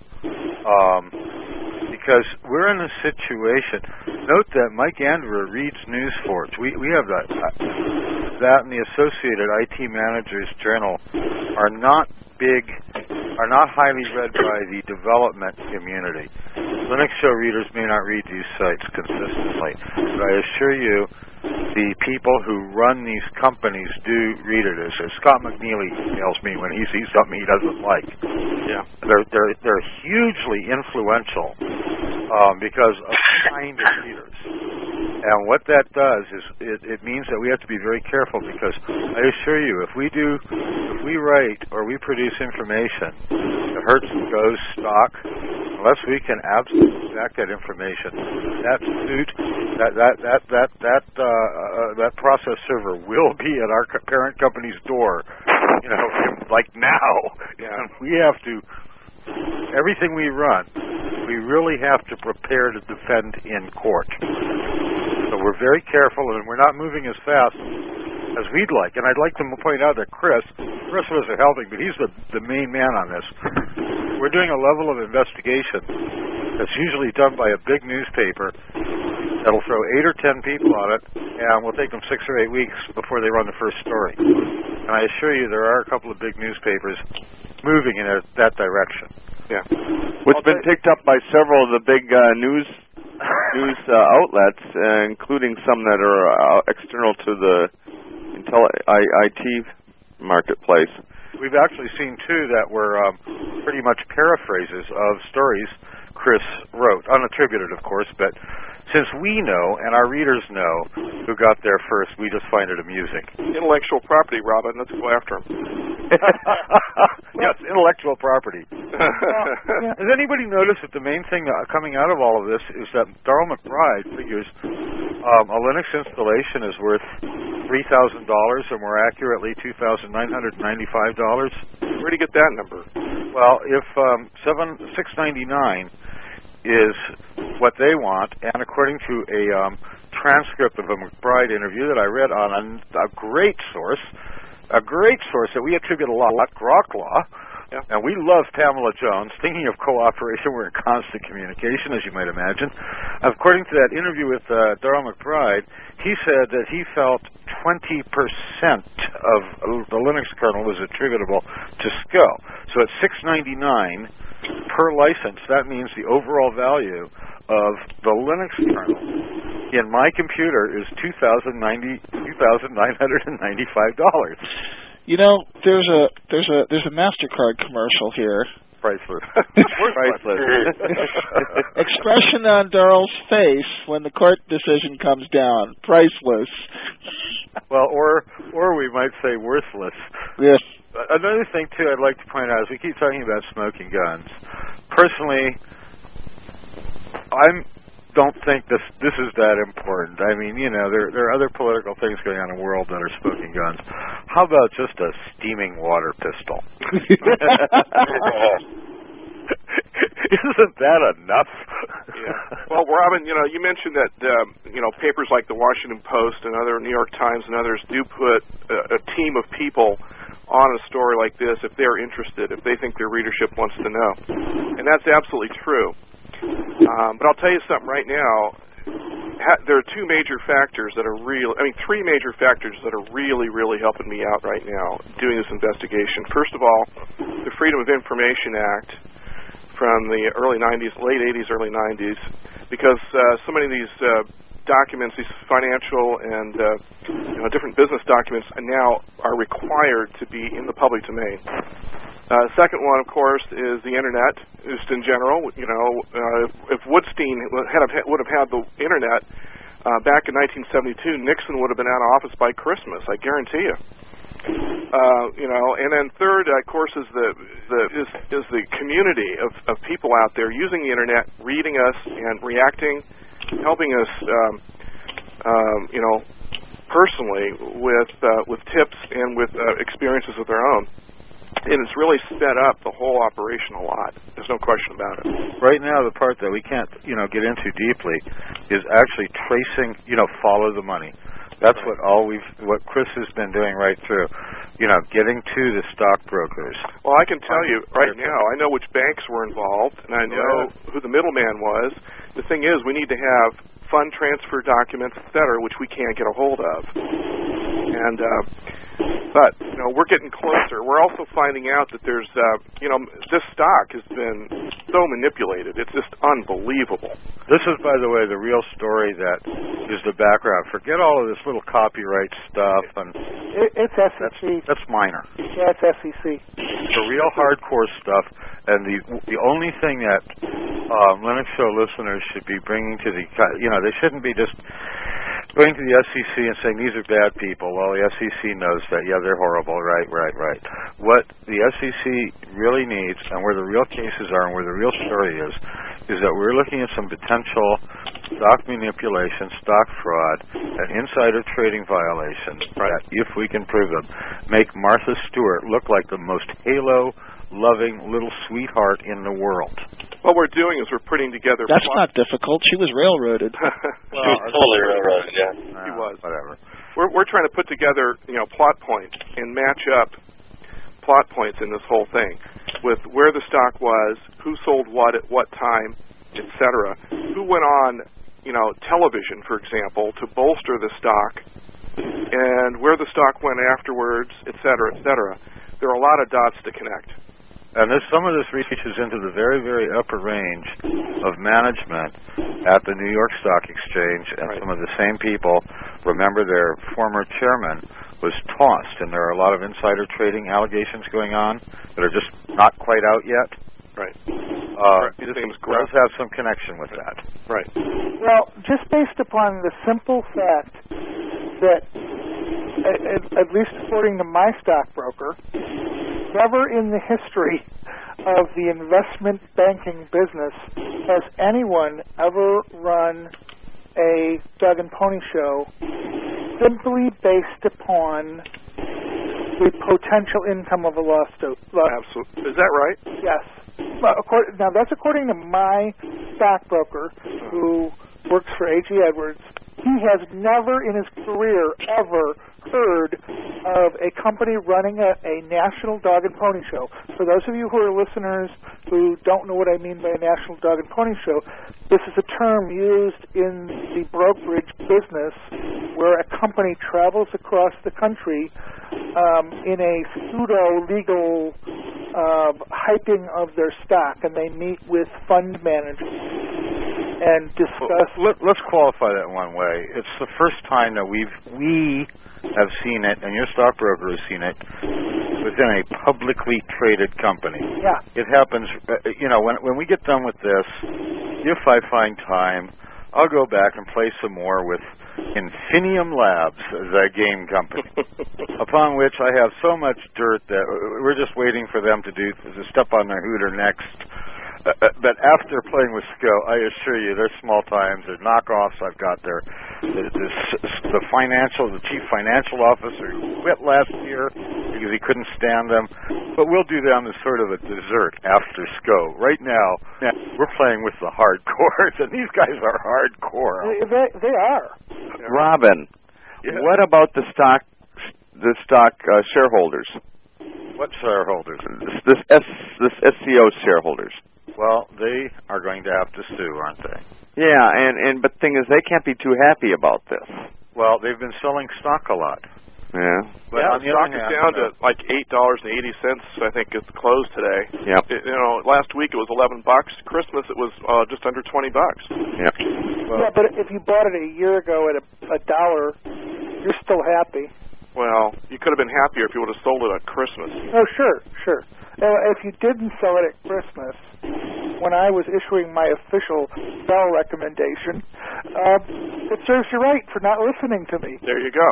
because we're in a situation. Note that Mike Anderer reads news for us. We have that and the Associated IT Managers Journal are not highly read by the development community. Linux show readers may not read these sites consistently, but I assure you the people who run these companies do read it. As Scott McNeely tells me when he sees something he doesn't like. Yeah, they're hugely influential because of kind of readers. And what that does is it means that we have to be very careful, because I assure you, if we write or we produce information that hurts and goes stock, unless we can absolutely back that information, that suit, that process server will be at our parent company's door, like now. Yeah. And we have to, everything we run, we really have to prepare to defend in court. So we're very careful, and we're not moving as fast as we'd like. And I'd like to point out that Chris was helping, but he's the main man on this. We're doing a level of investigation that's usually done by a big newspaper that'll throw 8 or 10 people on it, and will take them 6 or 8 weeks before they run the first story. And I assure you there are a couple of big newspapers moving in that direction. Yeah. What's been picked up by several of the big news outlets, including some that are external to the IT marketplace. We've actually seen two that were pretty much paraphrases of stories Chris wrote, unattributed, of course, but since we know and our readers know who got there first, we just find it amusing. Intellectual property, Robin. Let's go after him. Yes, intellectual property. Has anybody noticed that the main thing coming out of all of this is that Darrell McBride figures a Linux installation is worth $3,000, or more accurately, $2,995? Where do you get that number? Well, if $699 is what they want, and according to a transcript of a McBride interview that I read on a great source that we attribute a lot, Grok Law, and we love Pamela Jones. Thinking of cooperation, we're in constant communication, as you might imagine. According to that interview with Darrell McBride, he said that he felt 20% of the Linux kernel was attributable to SCO. So at $699 per license, that means the overall value of the Linux kernel in my computer is $2,995. You know, there's a MasterCard commercial here. Priceless. Priceless. Expression on Darrell's face when the court decision comes down. Priceless. Well, or we might say worthless. Yes. Another thing, too, I'd like to point out is we keep talking about smoking guns. Personally, I don't think this is that important. I mean, you know, there are other political things going on in the world that are smoking guns. How about just a steaming water pistol? Isn't that enough? Yeah. Well, Robin, you know, you mentioned that papers like the Washington Post and other New York Times and others do put a team of people on a story like this if they're interested, if they think their readership wants to know. And that's absolutely true. But I'll tell you something right now. There are three major factors that are really, really helping me out right now doing this investigation. First of all, the Freedom of Information Act from the early 90s, late 80s, early 90s, because so many of these documents, these financial and different business documents now are required to be in the public domain. Second one, of course, is the Internet, just in general. You know, if Woodstein would have had the Internet back in 1972, Nixon would have been out of office by Christmas. I guarantee you. And then third, of course, is the community of people out there using the Internet, reading us and reacting, helping us, personally with tips and with experiences of their own. And it's really sped up the whole operation a lot. There's no question about it. Right now, the part that we can't, get into deeply is actually tracing, follow the money. That's what Chris has been doing right through, getting to the stockbrokers. Well, I can tell you right now, I know which banks were involved, and I know who the middleman was. The thing is, we need to have fund transfer documents, et cetera, which we can't get a hold of. And, but we're getting closer. We're also finding out that there's, this stock has been so manipulated. It's just unbelievable. This is, by the way, the real story that is the background. Forget all of this little copyright stuff. And it's SEC. That's minor. Yeah, it's SEC. The real hardcore stuff, and the only thing that Linux Show listeners should be bringing to they shouldn't be just going to the SEC and saying these are bad people. Well, the SEC knows that. Yeah, they're horrible. Right. What the SEC really needs, and where the real cases are, and where the real story is that we're looking at some potential stock manipulation, stock fraud, and insider trading violations that, if we can prove them, make Martha Stewart look like the most halo-loving little sweetheart in the world. What we're doing is we're putting together... That's not difficult. She was railroaded. She was totally railroaded, yeah. She was. Whatever. We're trying to put together, plot points and match up plot points in this whole thing with where the stock was, who sold what at what time, etc. Who went on, television, for example, to bolster the stock, and where the stock went afterwards, etc., etc. There are a lot of dots to connect. And some of this reaches into the very, very upper range of management at the New York Stock Exchange, and some of the same people, remember their former chairman was tossed, and there are a lot of insider trading allegations going on that are just not quite out yet. Right. This does have some connection with that. Right. Well, just based upon the simple fact that, at least according to my stockbroker, never in the history of the investment banking business has anyone ever run a dog and pony show simply based upon the potential income of a lawsuit. Absolutely. Is that right? Yes. Now, that's according to my stockbroker, who works for A.G. Edwards. He has never in his career ever heard of a company running a national dog and pony show. For those of you who are listeners who don't know what I mean by a national dog and pony show, this is a term used in the brokerage business where a company travels across the country in a pseudo-legal hyping of their stock, and they meet with fund managers. and discuss. Well, let's qualify that one way. It's the first time that we have seen it, and your stockbroker has seen it within a publicly traded company. Yeah. It happens. When we get done with this, if I find time, I'll go back and play some more with Infinium Labs, the game company, upon which I have so much dirt that we're just waiting for them to step on their hooter next. But after playing with SCO, I assure you, they're small times, they're knockoffs. I've got the chief financial officer who quit last year because he couldn't stand them. But we'll do them as sort of a dessert after SCO. Right now, we're playing with the hardcores, and these guys are hardcore. They are. Robin, what about the stock shareholders? What shareholders? This SCO shareholders. Well, they are going to have to sue, aren't they? Yeah, but the thing is, they can't be too happy about this. Well, they've been selling stock a lot. Yeah. But stock is down to like $8.80. I think at the close today. Yep. Last week it was $11. Christmas it was just under $20. Yep. Well, but if you bought it a year ago at $1, you're still happy. Well, you could have been happier if you would have sold it at Christmas. Oh, sure. If you didn't sell it at Christmas, when I was issuing my official sell recommendation, it serves you right for not listening to me. There you go.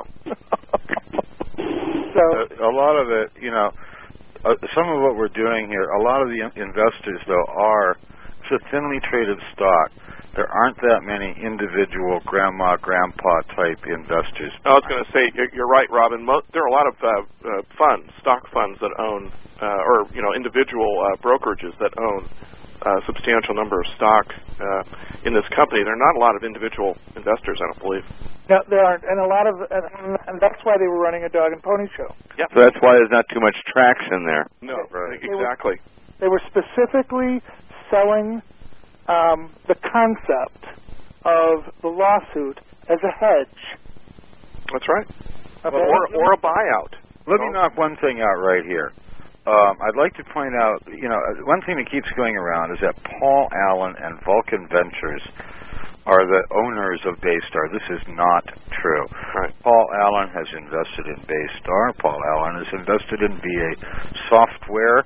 So a lot of it, some of what we're doing here, a lot of the investors, though, it's a thinly traded stock. There aren't that many individual grandma, grandpa type investors. I was going to say, you're right, Robin. There are a lot of stock funds that own, individual brokerages that own a substantial number of stock in this company. There are not a lot of individual investors, I don't believe. No, there aren't, and and that's why they were running a dog and pony show. Yeah. So that's why there's not too much traction there. No, right. Exactly. They were specifically selling the concept of the lawsuit as a hedge. That's right. Okay. Or a buyout. Let me knock one thing out right here. I'd like to point out, one thing that keeps going around is that Paul Allen and Vulcan Ventures are the owners of Baystar. This is not true. Right. Paul Allen has invested in Baystar. Paul Allen has invested in VA Software,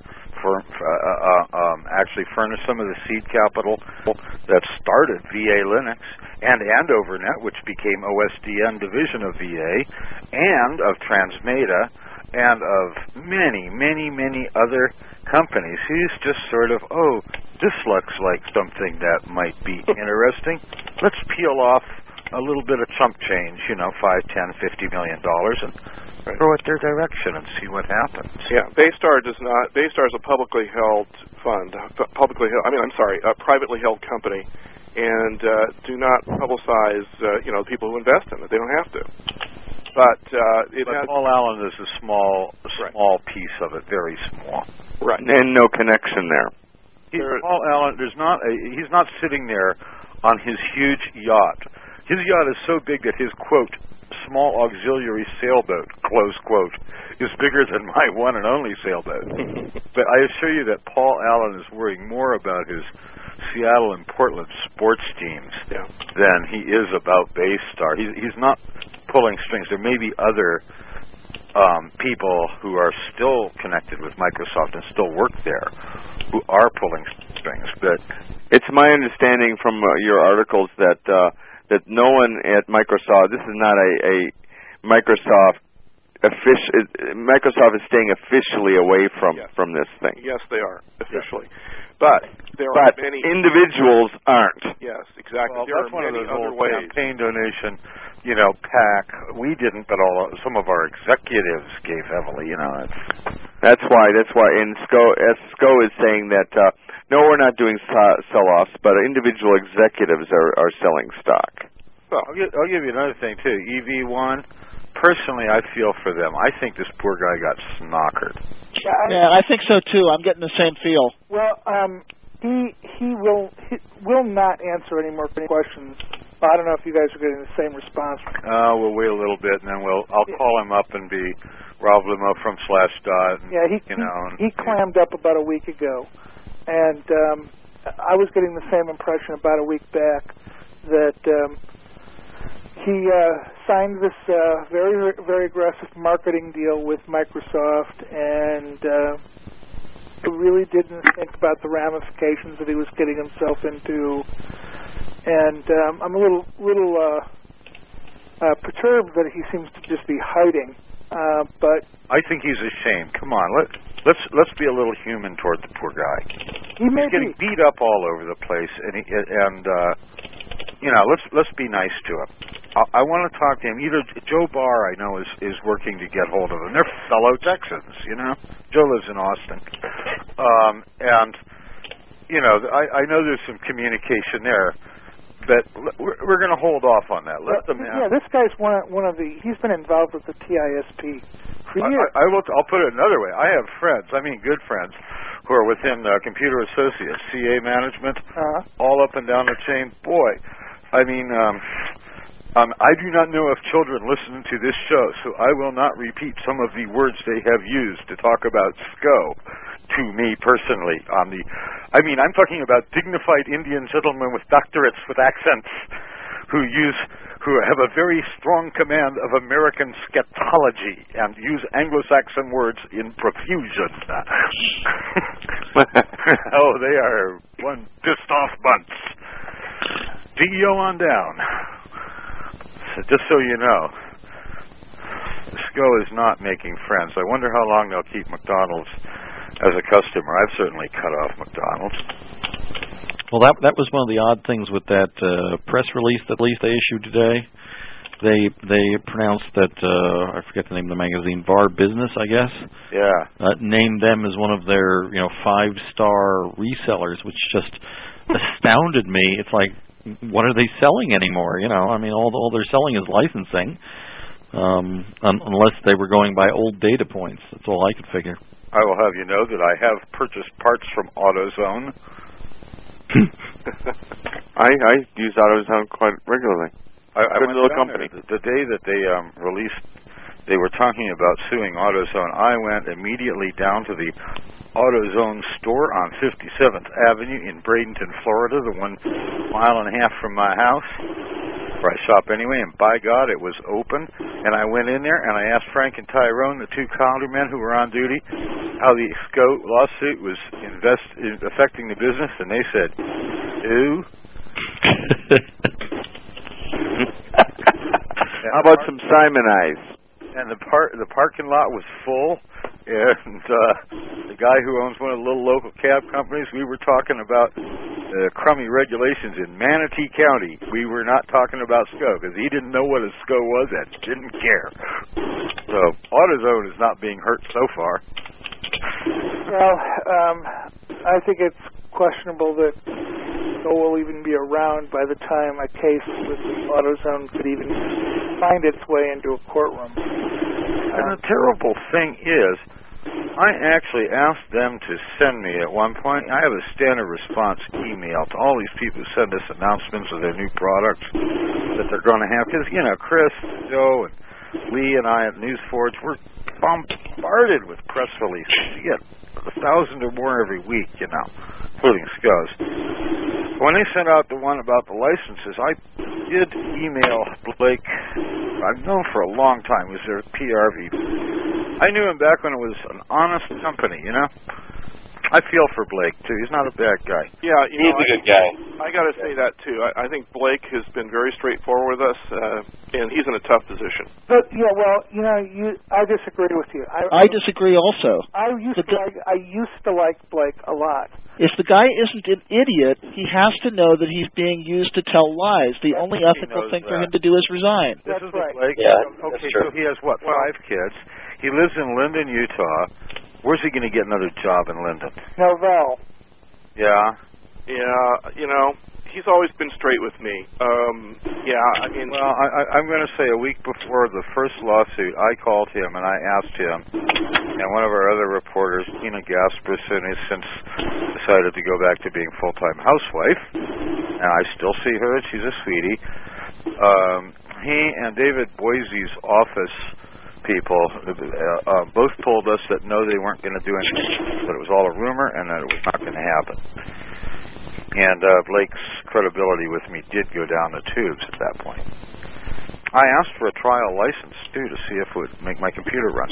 actually furnished some of the seed capital that started VA Linux and Andovernet, which became OSDN division of VA, and of Transmeta, and of many, many, many other companies. He's just sort of, this looks like something that might be interesting. Let's peel off a little bit of chump change, $5, $10, $50 million, and throw it their direction and see what happens. Yeah, Baystar does not. Baystar is a publicly held fund, a privately held company, and do not publicize, people who invest in it. They don't have to. But Paul Allen is a small piece of it, very small. Right. And no connection there. Paul Allen, he's not sitting there on his huge yacht. His yacht is so big that his, quote, small auxiliary sailboat, close quote, is bigger than my one and only sailboat. But I assure you that Paul Allen is worrying more about his Seattle and Portland sports teams than he is about Baystar. He's not pulling strings. There may be other people who are still connected with Microsoft and still work there who are pulling strings. But it's my understanding from your articles that no one at Microsoft, this is not a Microsoft Microsoft is staying officially away from this thing. Yes, they are officially. But there are many individuals aren't. Yes, exactly. Well, there that's are one of many those other old ways. campaign donation, PAC. We didn't, but some of our executives gave heavily. That's why. And SCO is saying that no, we're not doing sell-offs, but individual executives are selling stock. Well, I'll give you another thing too. EV1. Personally, I feel for them. I think this poor guy got snockered. Yeah, I think so too. I'm getting the same feel. Well, he will not answer any more questions. I don't know if you guys are getting the same response. We'll wait a little bit, and then I'll call him up and be Rob Limo from Slashdot. Yeah, he clammed up about a week ago, and I was getting the same impression about a week back that he signed this very, very aggressive marketing deal with Microsoft and really didn't think about the ramifications that he was getting himself into. And I'm a little perturbed that he seems to just be hiding. But I think he's ashamed. Come on, let's be a little human toward the poor guy. He's getting beat up all over the place, and let's be nice to him. I want to talk to him. Either Joe Barr, I know, is working to get hold of him. They're fellow Texans, you know. Joe lives in Austin, and I know there's some communication there. But we're going to hold off on that. Let them. Yeah, this guy's one of the. He's been involved with the TISP for years. I'll put it another way. I have friends. I mean, good friends, who are within Computer Associates, CA Management, all up and down the chain. Boy, I mean, I do not know if children listen to this show, so I will not repeat some of the words they have used to talk about SCO. To me personally, I'm talking about dignified Indian gentlemen with doctorates with accents who have a very strong command of American scatology and use Anglo-Saxon words in profusion. Oh, they are one pissed off bunch. DEO on down. So just so you know, SCO is not making friends. I wonder how long they'll keep McDonald's as a customer. I've certainly cut off McDonald's. Well, that was one of the odd things with that press release that they issued today. They pronounced that I forget the name of the magazine, VAR Business, I guess. Yeah. Named them as one of their 5-star resellers, which just astounded me. It's like, what are they selling anymore? I mean, all they're selling is licensing, unless they were going by old data points. That's all I could figure. I will have you know that I have purchased parts from AutoZone. I use AutoZone quite regularly. I went little down company. There. The day that they they were talking about suing AutoZone, I went immediately down to the AutoZone store on 57th Avenue in Bradenton, Florida, the 1.5 miles from my house, where I shop anyway, and by God, it was open. And I went in there, and I asked Frank and Tyrone, the two countermen who were on duty, how the SCO lawsuit was affecting the business, and they said, "Ew." How about some Simonize? And the parking lot was full, and the guy who owns one of the little local cab companies, we were talking about crummy regulations in Manatee County. We were not talking about SCO because he didn't know what a SCO was and didn't care. So AutoZone is not being hurt so far. Well, I think it's questionable that SCO will even be around by the time a case with AutoZone could even find its way into a courtroom. And the terrible thing is, I actually asked them to send me at one point. I have a standard response email to all these people who send us announcements of their new products that they're going to have. Because, Chris, Joe, and Lee and I at NewsForge, we're bombarded with press releases. You get 1,000 or more every week, including SCOs. When they sent out the one about the licenses, I did email Blake. I've known for a long time. He was their PR VP. I knew him back when it was an honest company, I feel for Blake, too. He's not a bad guy. Yeah, he's a good guy. I got to say that, too. I think Blake has been very straightforward with us, and he's in a tough position. But, I disagree with you. I disagree also. I used to like Blake a lot. If the guy isn't an idiot, he has to know that he's being used to tell lies. The only ethical thing for him to do is resign. That's right. Blake. Yeah, okay, that's true. So he has, 5 kids. He lives in Linden, Utah. Where's he going to get another job in Linden? Novell. Yeah. Yeah, he's always been straight with me. Well, I'm going to say a week before the first lawsuit, I called him and I asked him, and one of our other reporters, Tina Gasperson, has since decided to go back to being full-time housewife, and I still see her, and she's a sweetie. He and David Boise's office people both told us that no, they weren't going to do anything, but it was all a rumor and that it was not going to happen. And Blake's credibility with me did go down the tubes at that point. I asked for a trial license, too, to see if it would make my computer run.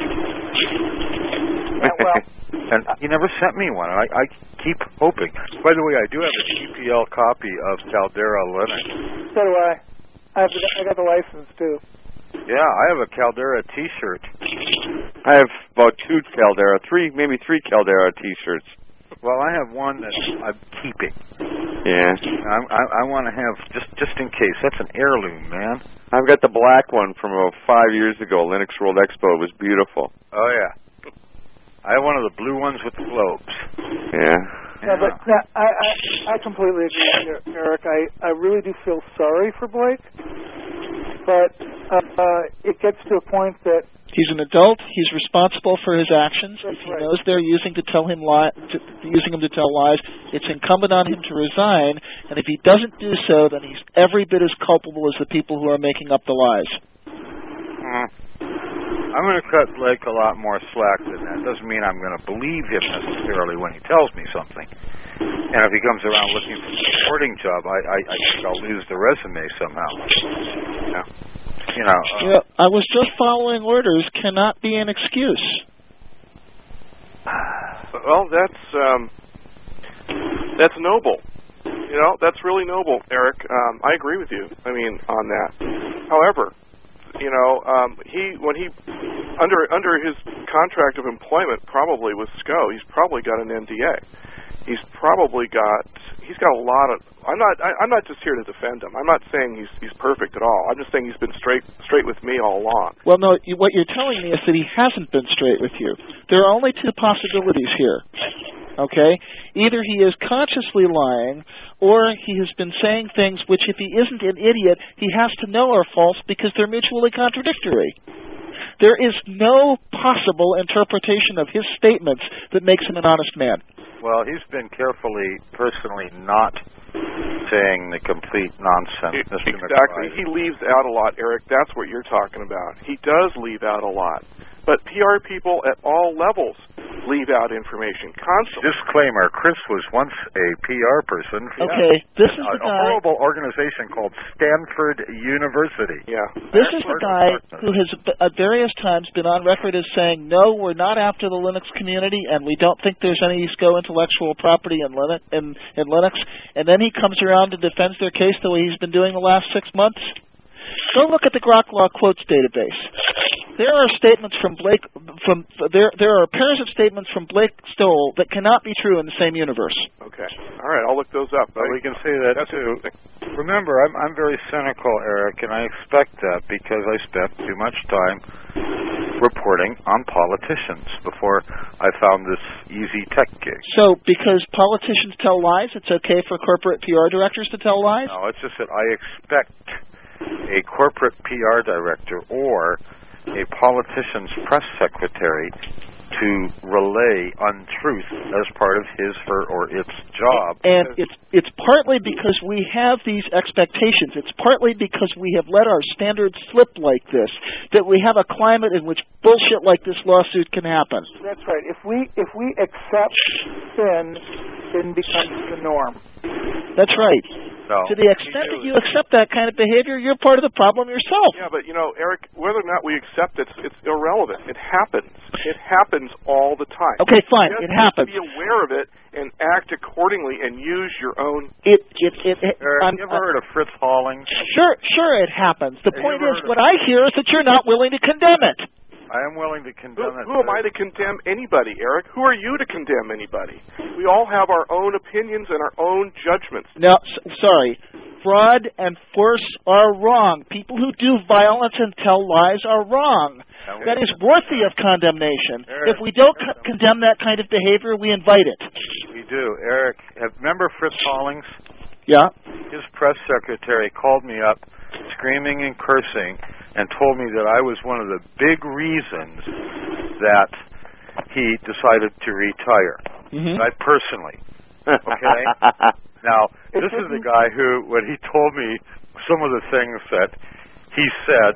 And he never sent me one. I keep hoping. By the way, I do have a GPL copy of Caldera Linux. So do I. I got the license, too. Yeah, I have a Caldera T-shirt. I have about maybe three Caldera T-shirts. Well, I have one that I'm keeping. Yeah. I want to have, just in case. That's an heirloom, man. I've got the black one from about 5 years ago. Linux World Expo. It was beautiful. Oh, yeah. I have one of the blue ones with the globes. Yeah. Yeah, but I completely agree with you, Eric. I really do feel sorry for Blake, but it gets to a point that he's an adult. He's responsible for his actions. That's if he right. knows they're using him to tell lies, it's incumbent on him to resign. And if he doesn't do so, then he's every bit as culpable as the people who are making up the lies. I'm going to cut Blake a lot more slack than that. Doesn't mean I'm going to believe him necessarily when he tells me something. And if he comes around looking for a supporting job, I think I'll lose the resume somehow. I was just following orders cannot be an excuse. Well, that's noble. That's really noble, Eric. I agree with you. On that. However, when he under his contract of employment, probably with SCO, he's probably got an NDA. He's got a lot of. I'm not just here to defend him. I'm not saying he's perfect at all. I'm just saying he's been straight with me all along. Well, no, what you're telling me is that he hasn't been straight with you. There are only two possibilities here. Okay? Either he is consciously lying, or he has been saying things which, if he isn't an idiot, he has to know are false because they're mutually contradictory. There is no possible interpretation of his statements that makes him an honest man. Well, he's been personally not saying the complete nonsense. Exactly. He leaves out a lot, Eric. That's what you're talking about. He does leave out a lot. But PR people at all levels leave out information constantly. Disclaimer, Chris was once a PR person for this is a horrible organization called Stanford University. Yeah. This is the guy who has at various times been on record as saying, no, we're not after the Linux community, and we don't think there's any SCO intellectual property in Linux. And then he comes around and defends their case the way he's been doing the last 6 months. Go look at the Grok Law quotes database. There are statements from Blake. There are pairs of statements from Blake Stoll that cannot be true in the same universe. Okay. All right. I'll look those up. Well, we can say that too. Remember, I'm very cynical, Eric, and I expect that because I spent too much time reporting on politicians before I found this easy tech gig. So, because politicians tell lies, it's okay for corporate PR directors to tell lies? No, it's just that I expect a corporate PR director or a politician's press secretary to relay untruth as part of his, her, or its job. And it's partly because we have these expectations. It's partly because we have let our standards slip like this, that we have a climate in which bullshit like this lawsuit can happen. That's right. If we accept sin becomes the norm. That's right. No. To the extent that you accept that kind of behavior, you're part of the problem yourself. Yeah, but Eric, whether or not we accept it, it's irrelevant. It happens. It happens all the time. Okay, fine. It happens. Be aware of it and act accordingly and use your own. Eric, have you ever heard of Fritz Hawlings? Sure, it happens. The point is, what I hear is that you're not willing to condemn it. I am willing to condemn it. Who am I to condemn anybody, Eric? Who are you to condemn anybody? We all have our own opinions and our own judgments. No, sorry. Fraud and force are wrong. People who do violence and tell lies are wrong. That is worthy of condemnation. Eric, if we don't condemn that kind of behavior, we invite it. We do. Eric, remember Fritz Hawlings? Yeah. His press secretary called me up screaming and cursing and told me that I was one of the big reasons that he decided to retire. Mm-hmm. I personally. Okay? Now, this is the guy who, when he told me some of the things that he said,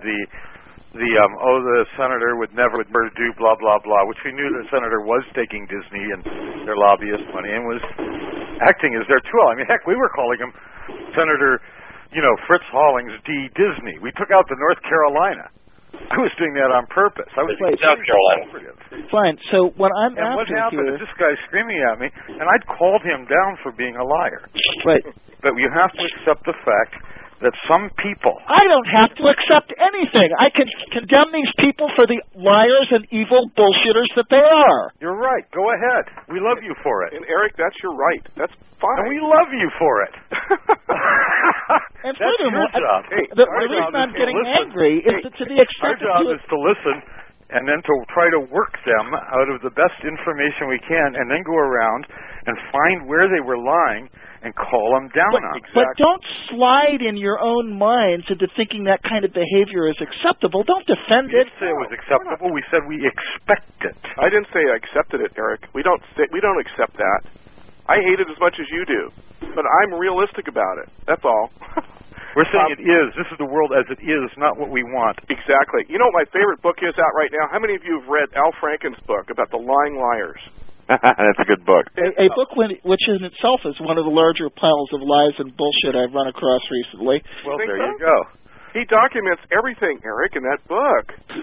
the senator would never do blah, blah, blah, which we knew the senator was taking Disney and their lobbyist money and was acting as their tool. I mean, heck, we were calling him Senator, Fritz Hollings D. Disney. We took out the North Carolina. I was doing that on purpose. I was South Carolina. Fine. So what I'm and after what happened here, is this guy screaming at me, and I'd called him down for being a liar. right? But you have to accept the fact that some people... I don't have to accept anything. I can condemn these people for the liars and evil bullshitters that they are. You're right. Go ahead. We love you for it. And Eric, that's your right. That's fine. And we love you for it. And that's furthermore, your job. the reason I'm getting angry is that to the Our extent job that is to listen and then to try to work them out of the best information we can, and then go around and find where they were lying and call them down on it. But don't slide in your own minds into thinking that kind of behavior is acceptable. Don't defend We it. didn't say it was acceptable. We said we expect it. I didn't say I accepted it, Eric. We don't accept that. I hate it as much as you do, but I'm realistic about it. That's all. We're saying it is. This is the world as it is, not what we want. Exactly. You know what my favorite book is out right now? How many of you have read Al Franken's book about the lying liars? That's a good book. A book which in itself is one of the larger piles of lies and bullshit I've run across recently. Well, Think there so? you go. He documents everything, Eric, in that book.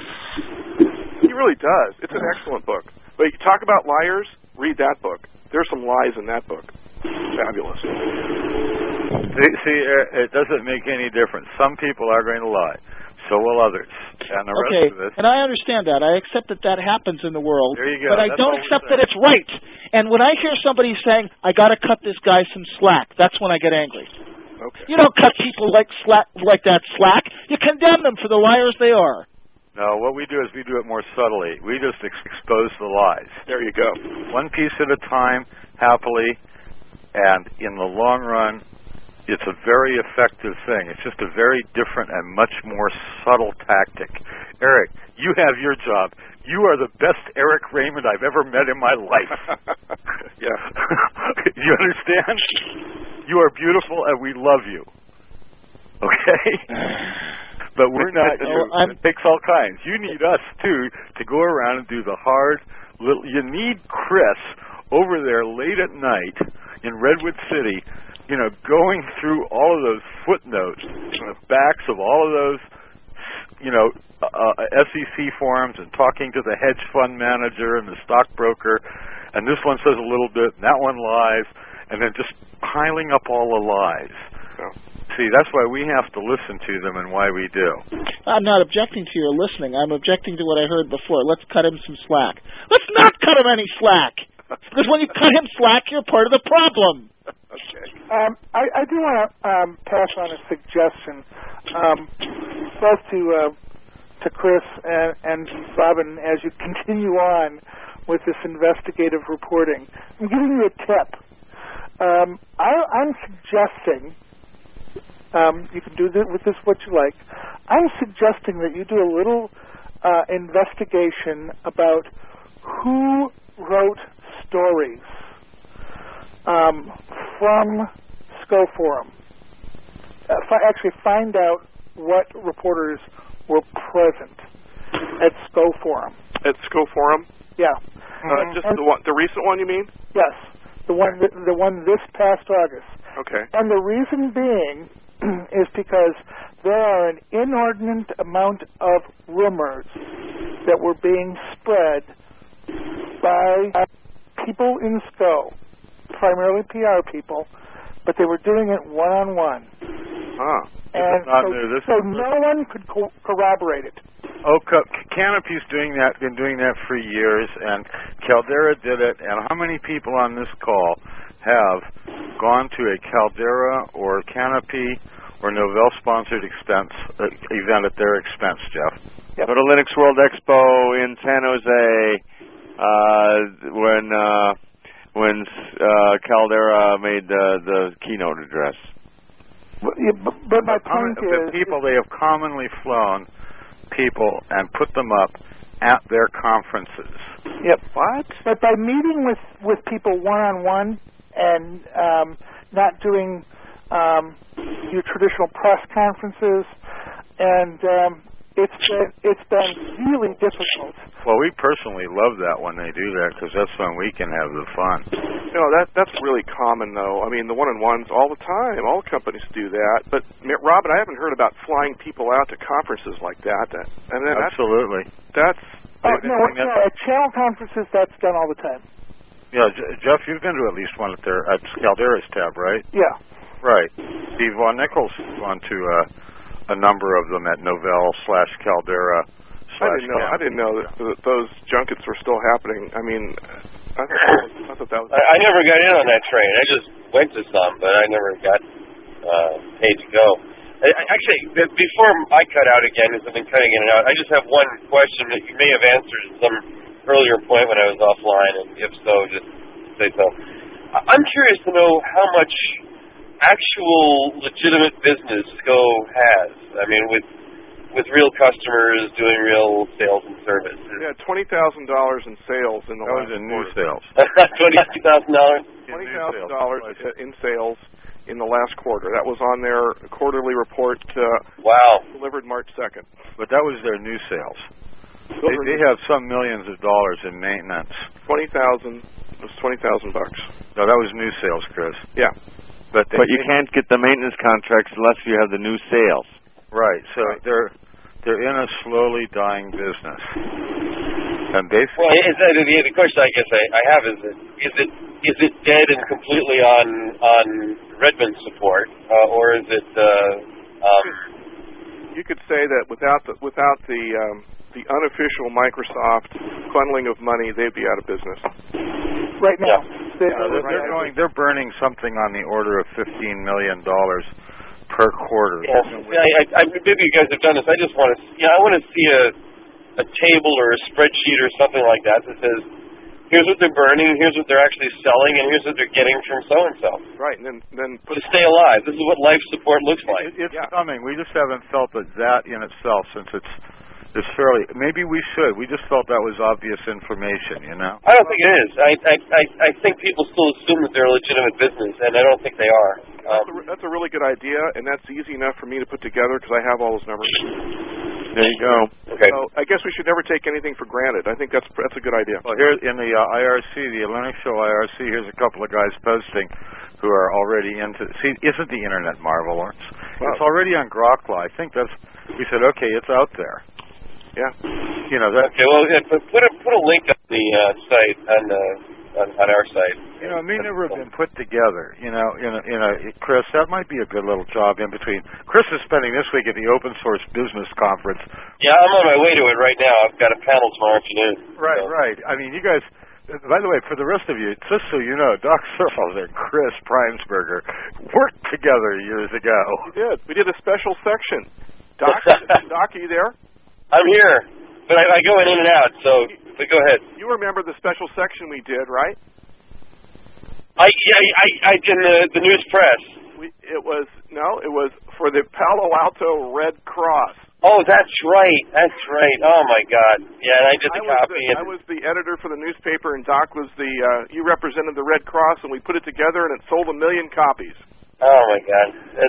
He really does. It's an excellent book. But you talk about liars, read that book. There's some lies in that book. Fabulous. See, it doesn't make any difference. Some people are going to lie. So will others. And the rest of us. And I understand that. I accept that happens in the world. There you go. But I That's don't all accept we're that it's right. And when I hear somebody saying, I got to cut this guy some slack, that's when I get angry. Okay. You don't cut people like that slack. You condemn them for the liars they are. No, what we do is we do it more subtly. We just expose the lies. There you go. One piece at a time, happily, and in the long run, it's a very effective thing. It's just a very different and much more subtle tactic. Eric, you have your job. You are the best Eric Raymond I've ever met in my life. Yeah. You understand? You are beautiful and we love you. Okay? But we're not you. It takes all kinds. You need us, too, to go around and do the hard little... You need Chris over there late at night in Redwood City, going through all of those footnotes, the backs of all of those, SEC forms, and talking to the hedge fund manager and the stockbroker, and this one says a little bit, and that one lies, and then just piling up all the lies. Oh. See, that's why we have to listen to them and why we do. I'm not objecting to your listening. I'm objecting to what I heard before. Let's cut him some slack. Let's not cut him any slack. Because when you cut him slack, you're part of the problem. Okay. I do want to pass on a suggestion, both to Chris and Robin, as you continue on with this investigative reporting. I'm giving you a tip. I'm suggesting, you can do with this what you like, I'm suggesting that you do a little investigation about who wrote stories from Scoforum. Actually find out what reporters were present at Scoforum. At Scoforum? Yeah. Just the recent one, you mean? Yes. The one this past August. Okay. And the reason being is because there are an inordinate amount of rumors that were being spread by people in SCO, primarily PR people, but they were doing it one-on-one. Ah. And so no one could corroborate it. Oh, Canopy's been doing that for years, and Caldera did it. And how many people on this call have gone to a Caldera or Canopy or Novell-sponsored event at their expense, Jeff? Yep. Go to Linux World Expo in San Jose when Caldera made the keynote address. But my point is, they have commonly flown people and put them up at their conferences. Yep. What? But by meeting with people one-on-one and not doing your traditional press conferences and it's been really difficult. Well, we personally love that when they do that because that's when we can have the fun. You know, that's really common, though. I mean, the one-on-ones all the time. All companies do that. But, Robin, I haven't heard about flying people out to conferences like that. And then absolutely. That's at channel conferences, that's done all the time. Yeah, Jeff, you've been to at least one at Caldera's tab, right? Yeah. Right. Steve Von Nichols has gone to a number of them at Novell/Caldera. I didn't know that those junkets were still happening. I mean, I thought that was... I never got in on that train. I just went to some, but I never got paid to go. Actually, before I cut out again, as I've been cutting in and out, I just have one question that you may have answered at some earlier point when I was offline, and if so, just say so. I'm curious to know how much actual legitimate business Go has. I mean, with real customers doing real sales and service. Yeah, $20,000 in sales in the last quarter. That was in new sales. $20,000? $20,000 in sales in the last quarter. That was on their quarterly report. Wow. Delivered March 2nd. But that was their new sales. They have some millions of dollars in maintenance. $20,000. It was $20,000. No, that was new sales, Chris. Yeah. But you can't get the maintenance contracts unless you have the new sales. Right. So they're in a slowly dying business. And basically, well, the question I guess I have is it dead and completely on Redmond support, or is it? You could say that without the unofficial Microsoft funneling of money, they'd be out of business. Right now, they're burning something on the order of $15 million per quarter. Yes. Maybe you guys have done this. I just want to. I want to see a table or a spreadsheet or something like that says, here's what they're burning, here's what they're actually selling, and here's what they're getting from so and so. Right, and then to stay alive. This is what life support looks like. It's coming. We just haven't felt that in itself since it's fairly. Maybe we should. We just felt that was obvious information. I don't think it is. I think people still assume that they're a legitimate business, and I don't think they are. That's a really good idea, and that's easy enough for me to put together because I have all those numbers. There you go. Okay. So I guess we should never take anything for granted. I think that's a good idea. Well, here in the IRC, the Linux Show IRC, here's a couple of guys posting who are already into. See, isn't the internet marvelous? Wow. It's already on Grokla. I think we said, okay, it's out there. Yeah. Okay. Well, put a link on the site on our site. It may never have been put together. Chris, that might be a good little job in between. Chris is spending this week at the Open Source Business Conference. Yeah, I'm on my way to it right now. I've got a panel tomorrow afternoon. Right. I mean, you guys. By the way, for the rest of you, just so you know, Doc Searles and Chris Primesberger worked together years ago. We did a special section. Doc, are you there? I'm here, but I go in and out, but go ahead. You remember the special section we did, right? I in the news press. It was for the Palo Alto Red Cross. Oh, that's right. Oh my God. Yeah, and I did the copy. I was the editor for the newspaper, and Doc was you represented the Red Cross, and we put it together, and it sold 1 million copies. Oh my God.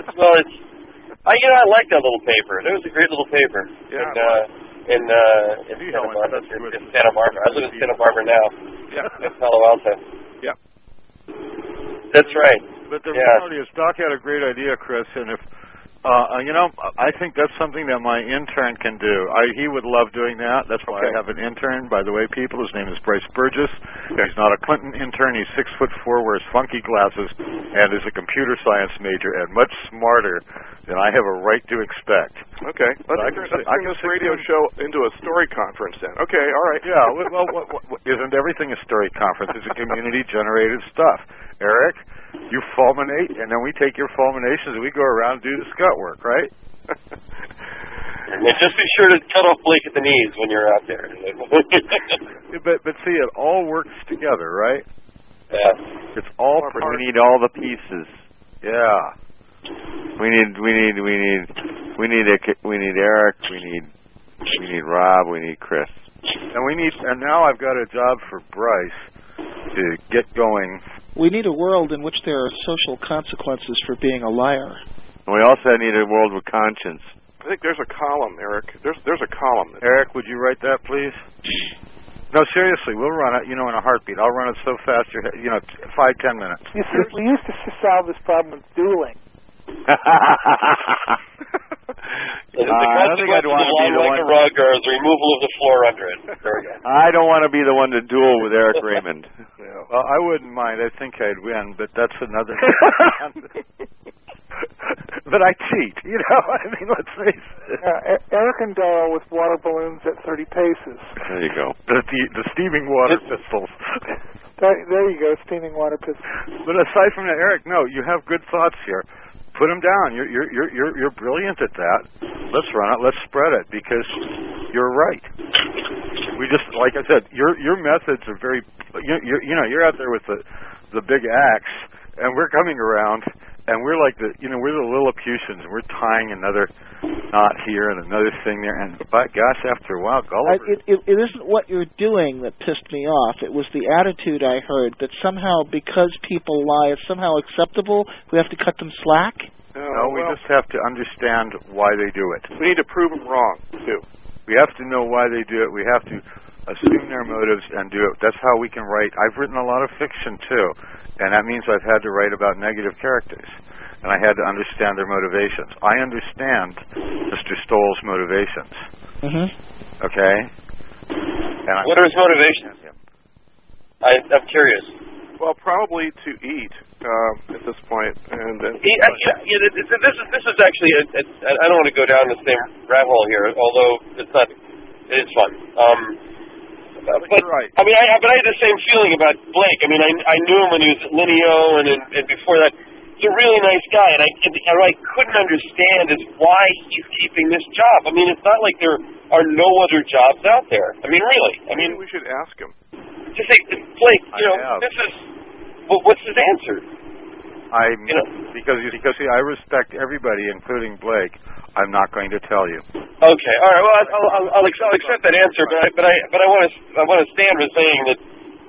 I like that little paper. It was a great little paper. Yeah. In Santa Barbara. I live in Santa Barbara now. Yeah. In Palo Alto. Yeah. That's right. But the reality is, Doc had a great idea, Chris, and if I think that's something that my intern can do. He would love doing that. That's why I have an intern, by the way, people. His name is Bryce Burgess. He's not a Clinton intern. He's 6'4", wears funky glasses, and is a computer science major, and much smarter than I have a right to expect. Okay. Let's turn this radio show into a story conference then. Okay, all right. Yeah, well, isn't everything a story conference? It's a community-generated stuff. Eric, you fulminate, and then we take your fulminations and we go around and do the scut work, right? And just be sure to cut off Blake at the knees when you're out there. but see, it all works together, right? Yeah. It's all. We need all the pieces. Yeah. We need Eric. We need Rob. We need Chris. And now I've got a job for Bryce to get going. We need a world in which there are social consequences for being a liar. And we also need a world with conscience. I think there's a column, Eric. There's a column. Eric, would you write that, please? No, seriously, we'll run it, in a heartbeat. I'll run it so fast, 5-10 minutes. You see, we used to solve this problem with dueling. The consequences of lying like a rug or the removal of the floor under it. There we go. I don't want to be the one to duel with Eric Raymond. Yeah. Well, I wouldn't mind. I think I'd win, but that's another. But I cheat, let's face it. Eric and Darrell with water balloons at 30 paces. There you go. The steaming water pistols. There you go, steaming water pistols. But aside from that, Eric, no, you have good thoughts here. Put them down. You're brilliant at that. Let's run it. Let's spread it because you're right. We just, like I said, your methods are very. You're out there with the big axe, and we're coming around. And we're like we're the Lilliputians, and we're tying another knot here and another thing there. And by gosh, after a while, Gulliver. It isn't what you're doing that pissed me off. It was the attitude I heard that somehow because people lie, it's somehow acceptable. We have to cut them slack. No, we just have to understand why they do it. We need to prove them wrong too. We have to know why they do it. We have to assume their motives and do it. That's how we can write. I've written a lot of fiction too. And that means I've had to write about negative characters. And I had to understand their motivations. I understand Mr. Stoll's motivations. Mm-hmm. Okay? And what are his motivations? I'm curious. Well, probably to eat at this point. And this is actually, I don't want to go down the same rat hole here, although it's not, it is fun. But right. I had the same feeling about Blake. I knew him when he was at Lineo, and before that. He's a really nice guy, and I couldn't understand is why he's keeping this job. It's not like there are no other jobs out there. Really. Maybe we should ask him. Just say, Blake, this is. What's his answer? Because I respect everybody, including Blake. I'm not going to tell you. Okay, all right. Well, I'll accept that answer, but I want to stand with saying that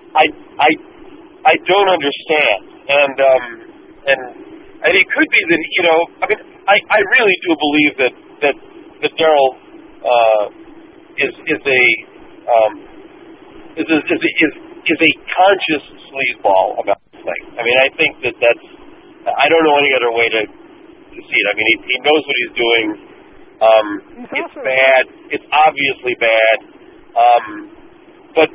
I don't understand, and it could be that I really do believe that Darrell is a conscious sleazeball about this thing. I think that's. I don't know any other way to see it. He knows what he's doing. It's bad. It's obviously bad. But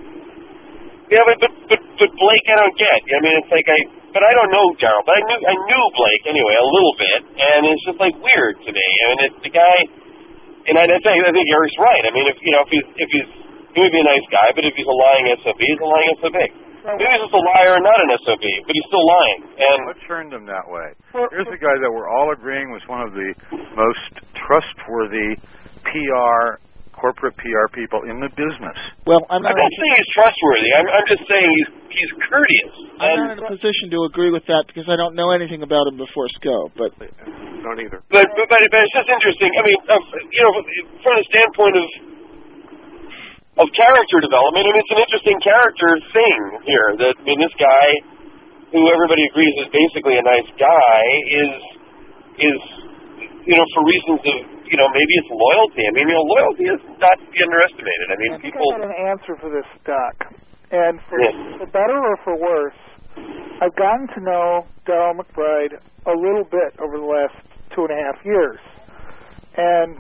Blake, I don't get. It's like but I don't know Darrell. But I knew Blake anyway a little bit, and it's just weird to me. It's the guy, and I think Eric's right. If he's he would be a nice guy, but if he's a lying SOB, he's a lying SOB. Maybe he's just a liar and not an SOB, but he's still lying. And what turned him that way? Here's a guy that we're all agreeing was one of the most trustworthy corporate PR people in the business. Well, I'm not saying he's trustworthy. I'm just saying he's courteous. I'm not in a position to agree with that because I don't know anything about him before SCO. But don't either. But it's just interesting. From the standpoint of character development, it's an interesting character thing here. That this guy, who everybody agrees is basically a nice guy, is for reasons of maybe it's loyalty. Loyalty is not to be underestimated. I think I got an answer for this, Doc. And for better or for worse, I've gotten to know Darrell McBride a little bit over the last 2.5 years, and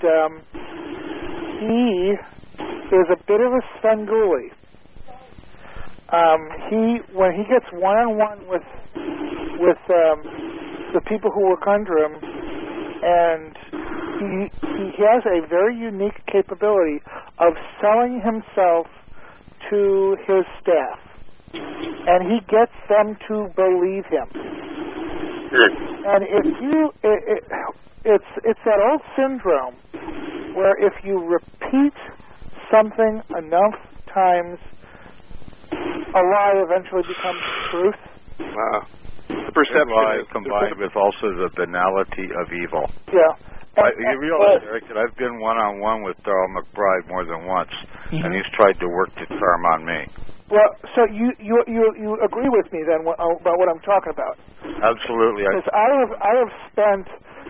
he is a bit of a Svengoolie. When he gets one-on-one with the people who work under him, and he has a very unique capability of selling himself to his staff, and he gets them to believe him. And it's that old syndrome where if you repeat something enough times, a lie eventually becomes truth. The perception lie combined with also the banality of evil. Yeah. You realize, Eric, that I've been one-on-one with Darrell McBride more than once, and he's tried to work to charm on me. Well, so you agree with me then about what I'm talking about? Absolutely. Because I have spent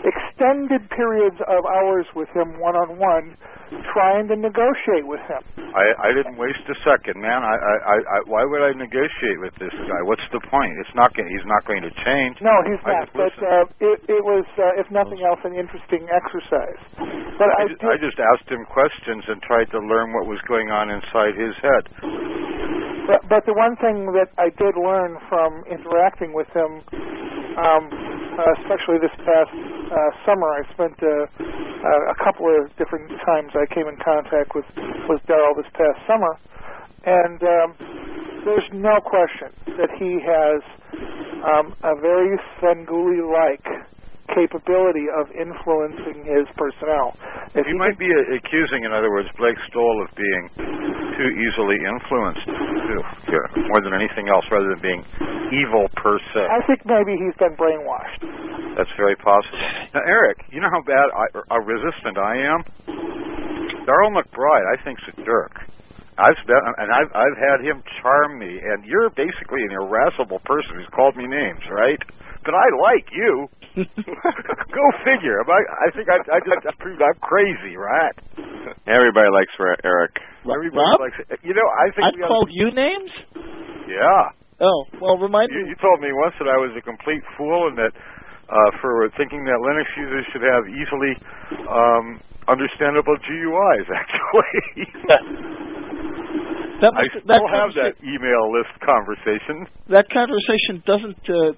extended periods of hours with him one-on-one, trying to negotiate with him. I didn't waste a second, man. I why would I negotiate with this guy? What's the point? He's not going to change. No, he's not. But it was, if nothing else, an interesting exercise. But I just asked him questions and tried to learn what was going on inside his head. But the one thing that I did learn from interacting with him, especially this past summer, I spent a couple of different times I came in contact with Darryl this past summer, and there's no question that he has a very Svengoolie-like capability of influencing his personnel. If he might be accusing, in other words, Blake Stoll of being too easily influenced, more than anything else, rather than being evil per se. I think maybe he's been brainwashed. That's very possible. Now, Eric, you know how bad resistant I am? Darryl McBride, I think's a jerk. I've had him charm me, and you're basically an irascible person who's called me names, right? But I like you. Go figure. I think I just proved I'm crazy, right? Everybody likes Eric. Everybody likes it. You know, I think I've called you names? Yeah. Oh, well, remind me. You told me once that I was a complete fool and that for thinking that Linux users should have easily understandable GUIs, actually. I still have that email list conversation. That conversation doesn't.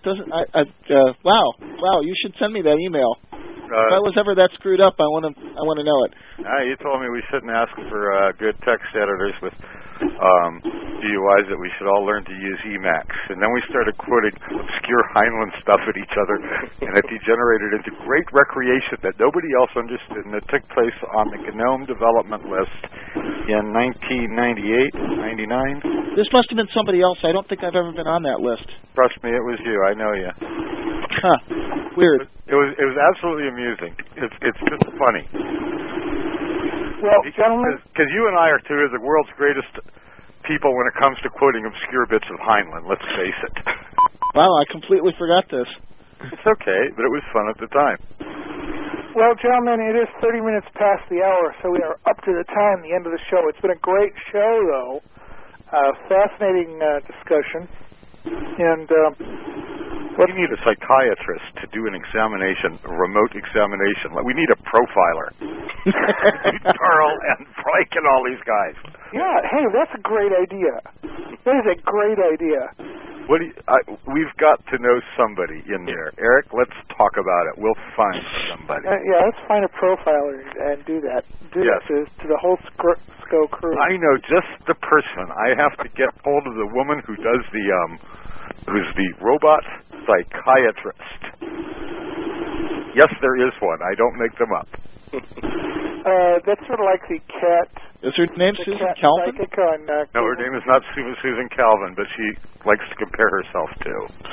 Wow! You should send me that email. If I was ever that screwed up, I want to know it. You told me we shouldn't ask for good text editors with GUIs, that we should all learn to use Emacs. And then we started quoting obscure Heinlein stuff at each other, and it degenerated into great recreation that nobody else understood, and it took place on the GNOME development list in 1998, 99. This must have been somebody else. I don't think I've ever been on that list. Trust me, it was you. I know you. Huh. Weird. It was absolutely amusing. It's just funny. Well, gentlemen, because you and I are two of the world's greatest people when it comes to quoting obscure bits of Heinlein. Let's face it. Wow, I completely forgot this. It's okay, but it was fun at the time. Well, gentlemen, it is 30 minutes past the hour, so we are up to the time, the end of the show. It's been a great show, though. Fascinating discussion. And we need a psychiatrist to do an examination, a remote examination. We need a profiler. Darryl and Blake and all these guys. Yeah, hey, that's a great idea. That is a great idea. We've got to know somebody in there. Eric, let's talk about it. We'll find somebody. Let's find a profiler and do that. That to the whole SCO crew. I know just the person. I have to get hold of the woman who does who's the robot psychiatrist. Yes, there is one. I don't make them up. That's sort of like the cat. Is her name Susan Calvin? No, her name is not Susan Calvin, but she likes to compare herself to.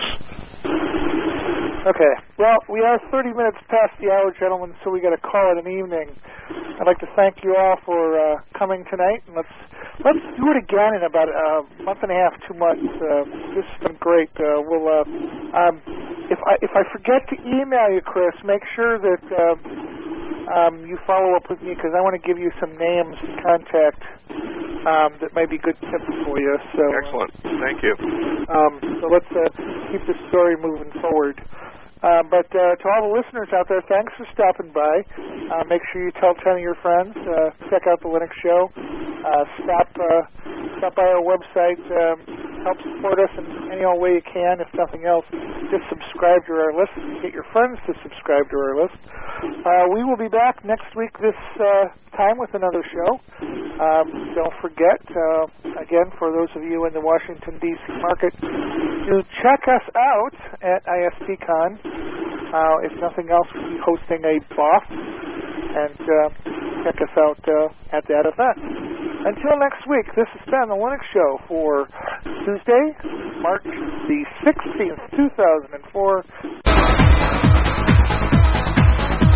Okay. Well, we are 30 minutes past the hour, gentlemen, so we got to call it an evening. I'd like to thank you all for coming tonight, and let's do it again in about a month and a half, 2 months. This has been great. We'll if I forget to email you, Chris, make sure that you follow up with me, because I want to give you some names to contact that might be good tips for you. So excellent. Thank you. So let's keep this story moving forward. But to all the listeners out there, thanks for stopping by. Make sure you tell 10 of your friends. Check out the Linux Show. Stop by our website. Help support us in any old way you can. If nothing else, just subscribe to our list. Get your friends to subscribe to our list. We will be back next week this time with another show. Don't forget, again, for those of you in the Washington, D.C. market, to check us out at ISPCon. If nothing else, we'll be hosting a BOF, and check us out at that event. Until next week, this has been the Linux Show for Tuesday, March the 16th, 2004.